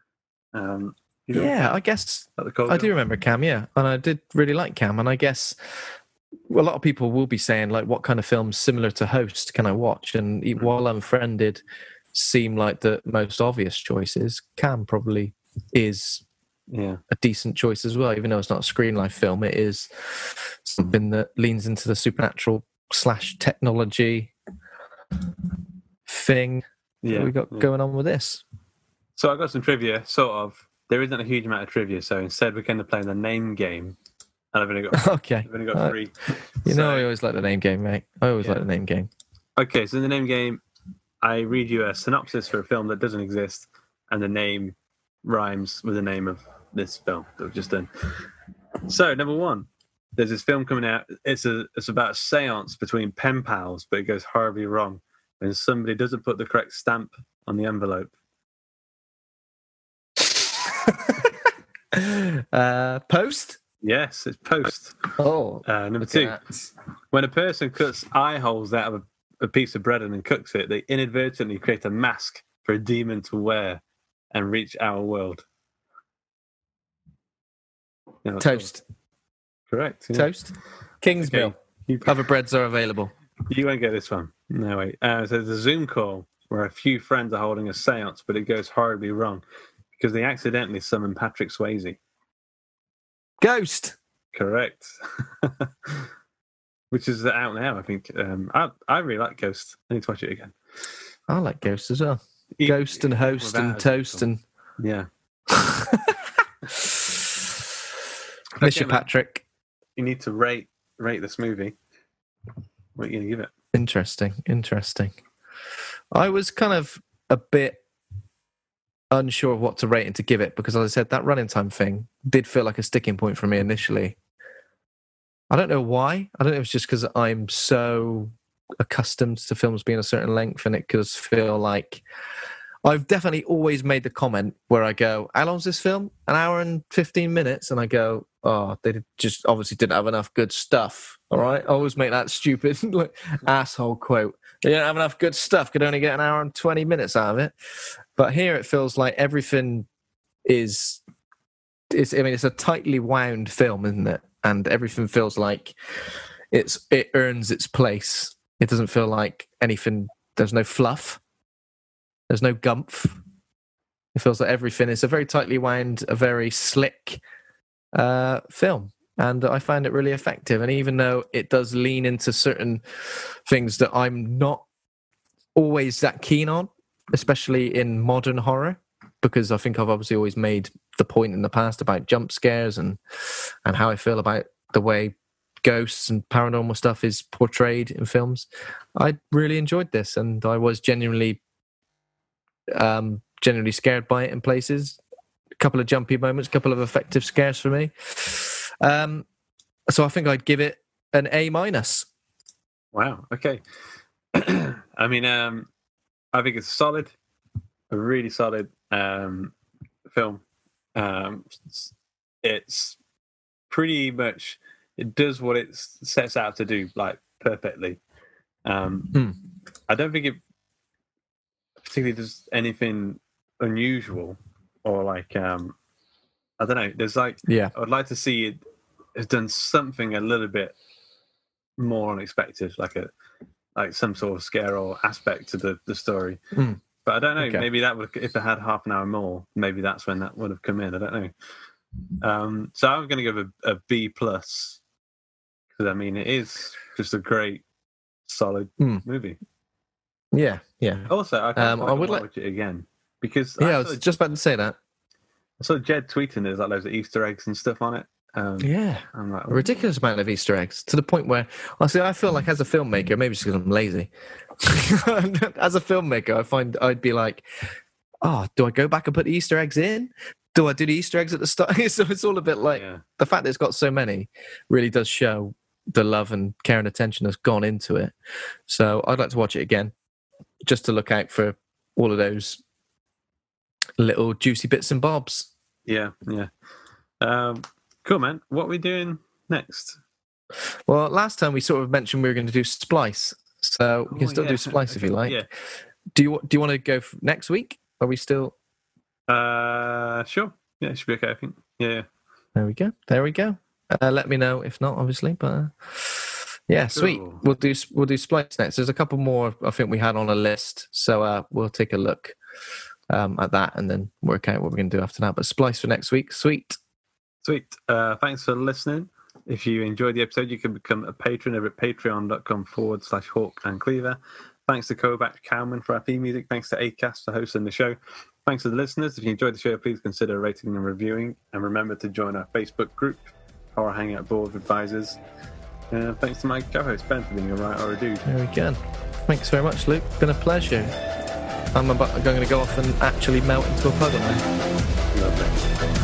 I guess I do remember Cam. Yeah, and I did really like Cam, and I guess a lot of people will be saying like, what kind of films similar to Host can I watch? And while Unfriended seem like the most obvious choices, Cam probably is a decent choice as well. Even though it's not a Screen Life film, it is something that leans into the supernatural / technology thing that we got going on with this. So I got some trivia, sort of. There isn't a huge amount of trivia, so instead we're going to play the name game. And I've only got three. I always like the name game, mate. I always like the name game. Okay, so in the name game, I read you a synopsis for a film that doesn't exist, and the name rhymes with the name of this film that we've just done. So, number one, there's this film coming out. It's about a seance between pen pals, but it goes horribly wrong when somebody doesn't put the correct stamp on the envelope. Post? Yes, it's Post. Oh. Number two, when a person cuts eye holes out of a piece of bread and then cooks it, they inadvertently create a mask for a demon to wear and reach our world. Toast. Correct. Yeah. Toast. Kingsmill. Okay. Other breads are available. You won't get this one. No, wait. So there's a Zoom call where a few friends are holding a seance, but it goes horribly wrong because they accidentally summon Patrick Swayze. Ghost. Correct. Which is out now, I think. I really like Ghost. I need to watch it again. I like Ghost as well. Ghost and Host and Toast and... Yeah. Miss you, Patrick. You need to rate this movie. What are you going to give it? Interesting. I was kind of a bit unsure of what to rate and to give it because, as I said, that running time thing did feel like a sticking point for me initially. I don't know why. I don't know if it's just because I'm so accustomed to films being a certain length and it does feel like I've definitely always made the comment where I go, how long's this film? An hour and 15 minutes? And I go, oh, they just obviously didn't have enough good stuff. All right? I always make that stupid asshole quote. They didn't have enough good stuff, could only get an hour and 20 minutes out of it. But here it feels like everything it's a tightly wound film, isn't it? And everything feels like it earns its place. It doesn't feel like anything, there's no fluff. There's no gumph. It feels like everything is a very tightly wound, a very slick film. And I find it really effective. And even though it does lean into certain things that I'm not always that keen on, especially in modern horror, because I think I've obviously always made the point in the past about jump scares and how I feel about the way ghosts and paranormal stuff is portrayed in films. I really enjoyed this, and I was genuinely scared by it in places. A couple of jumpy moments, a couple of effective scares for me. So I think I'd give it an A-. Wow. Okay. I mean, I think it's solid, a really solid film. It's pretty much, it does what it sets out to do, like, perfectly. I don't think it particularly does anything unusual or like I don't know. There's like I would like to see it has done something a little bit more unexpected, like some sort of scare or aspect to the story. But I don't know. Okay. Maybe that would, if it had half an hour more, maybe that's when that would have come in. I don't know. So I'm going to give a B+, because I mean it is just a great, solid movie. Yeah. Also, I would watch it again because I was just about to say that. I saw Jed tweeting there's like loads of Easter eggs and stuff on it. I'm like, a ridiculous amount of Easter eggs, to the point where honestly I feel like as a filmmaker, maybe it's because I'm lazy. As a filmmaker, I find I'd be like, do I go back and put the Easter eggs in? Do I do the Easter eggs at the start? So it's all a bit like the fact that it's got so many really does show the love and care and attention that's gone into it. So I'd like to watch it again, just to look out for all of those little juicy bits and bobs. Yeah. Cool, man. What are we doing next? Well, last time we sort of mentioned we were going to do Splice, so we can still do Splice if you like. Yeah. Do you want to go next week? Are we still? Sure. Yeah, it should be okay, I think. Yeah. There we go. Let me know if not, obviously, but yeah, cool. Sweet. We'll do Splice next. There's a couple more I think we had on a list, so we'll take a look at that and then work out what we're going to do after that. But Splice for next week. Sweet. Thanks for listening. If you enjoyed the episode, you can become a patron over at patreon.com/Hawk and Cleaver. Thanks to Kobach Cowman for our theme music. Thanks to Acast for hosting the show. Thanks to the listeners. If you enjoyed the show, please consider rating and reviewing. And remember to join our Facebook group, Horror Hangout Board of Advisors. Thanks to my co-host, Ben, for being a right or a dude. There we go. Thanks very much, Luke. Been a pleasure. I'm going to go off and actually melt into a puddle now. Lovely.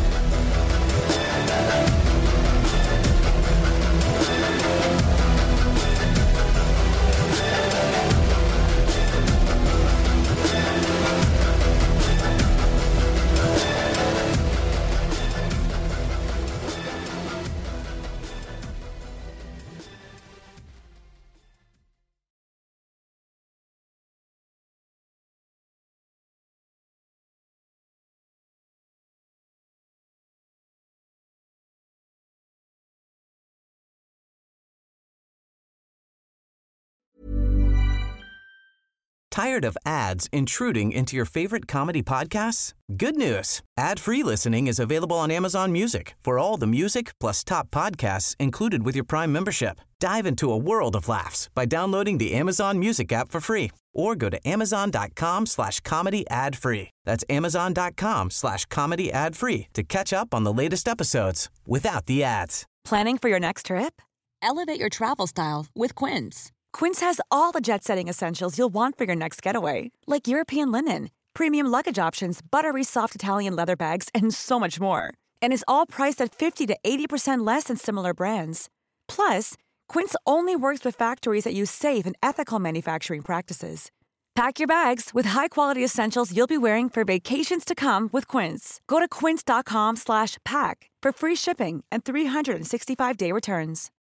Tired of ads intruding into your favorite comedy podcasts? Good news. Ad-free listening is available on Amazon Music for all the music plus top podcasts included with your Prime membership. Dive into a world of laughs by downloading the Amazon Music app for free or go to amazon.com/comedy ad-free. That's amazon.com/comedy ad-free to catch up on the latest episodes without the ads. Planning for your next trip? Elevate your travel style with Quince. Quince has all the jet-setting essentials you'll want for your next getaway, like European linen, premium luggage options, buttery soft Italian leather bags, and so much more. And is all priced at 50 to 80% less than similar brands. Plus, Quince only works with factories that use safe and ethical manufacturing practices. Pack your bags with high-quality essentials you'll be wearing for vacations to come with Quince. Go to quince.com/pack for free shipping and 365-day returns.